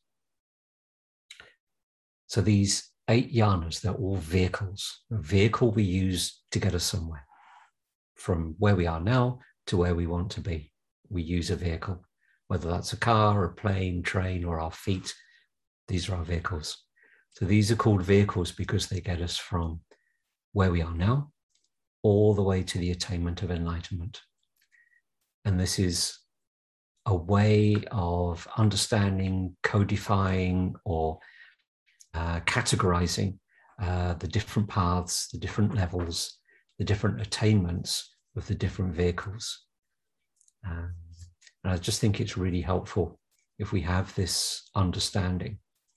So these eight yanas, they're all vehicles. A vehicle we use to get us somewhere. From where we are now to where we want to be, we use a vehicle. Whether that's a car, a plane, train, or our feet, these are our vehicles. So these are called vehicles because they get us from where we are now all the way to the attainment of enlightenment. And this is a way of understanding, codifying, or uh, categorizing uh, the different paths, the different levels, the different attainments of the different vehicles. Um, and I just think it's really helpful if we have this understanding,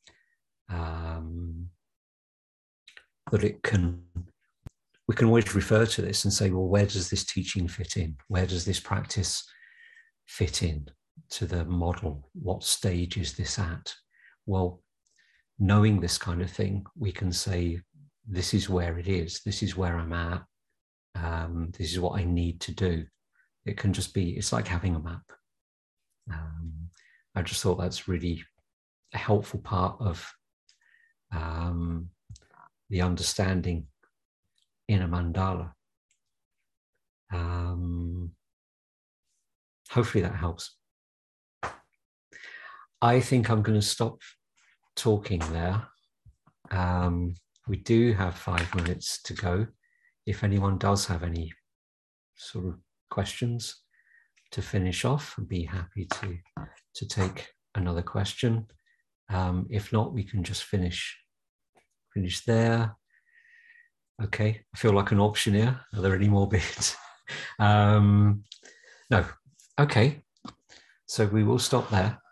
um, that it can, we can always refer to this and say, well, where does this teaching fit in? Where does this practice fit in to the model? What stage is this at? Well, knowing this kind of thing, we can say, this is where it is. This is where I'm at. Um, this is what I need to do. It can just be, it's like having a map. Um, I just thought that's really a helpful part of um, the understanding in a mandala. Um, hopefully that helps. I think I'm going to stop talking there. Um, we do have five minutes to go. If anyone does have any sort of questions to finish off, I'd be happy to, to take another question. Um, if not, we can just finish, finish there. Okay, I feel like an auctioneer. Are there any more bids? um, no, okay. So we will stop there.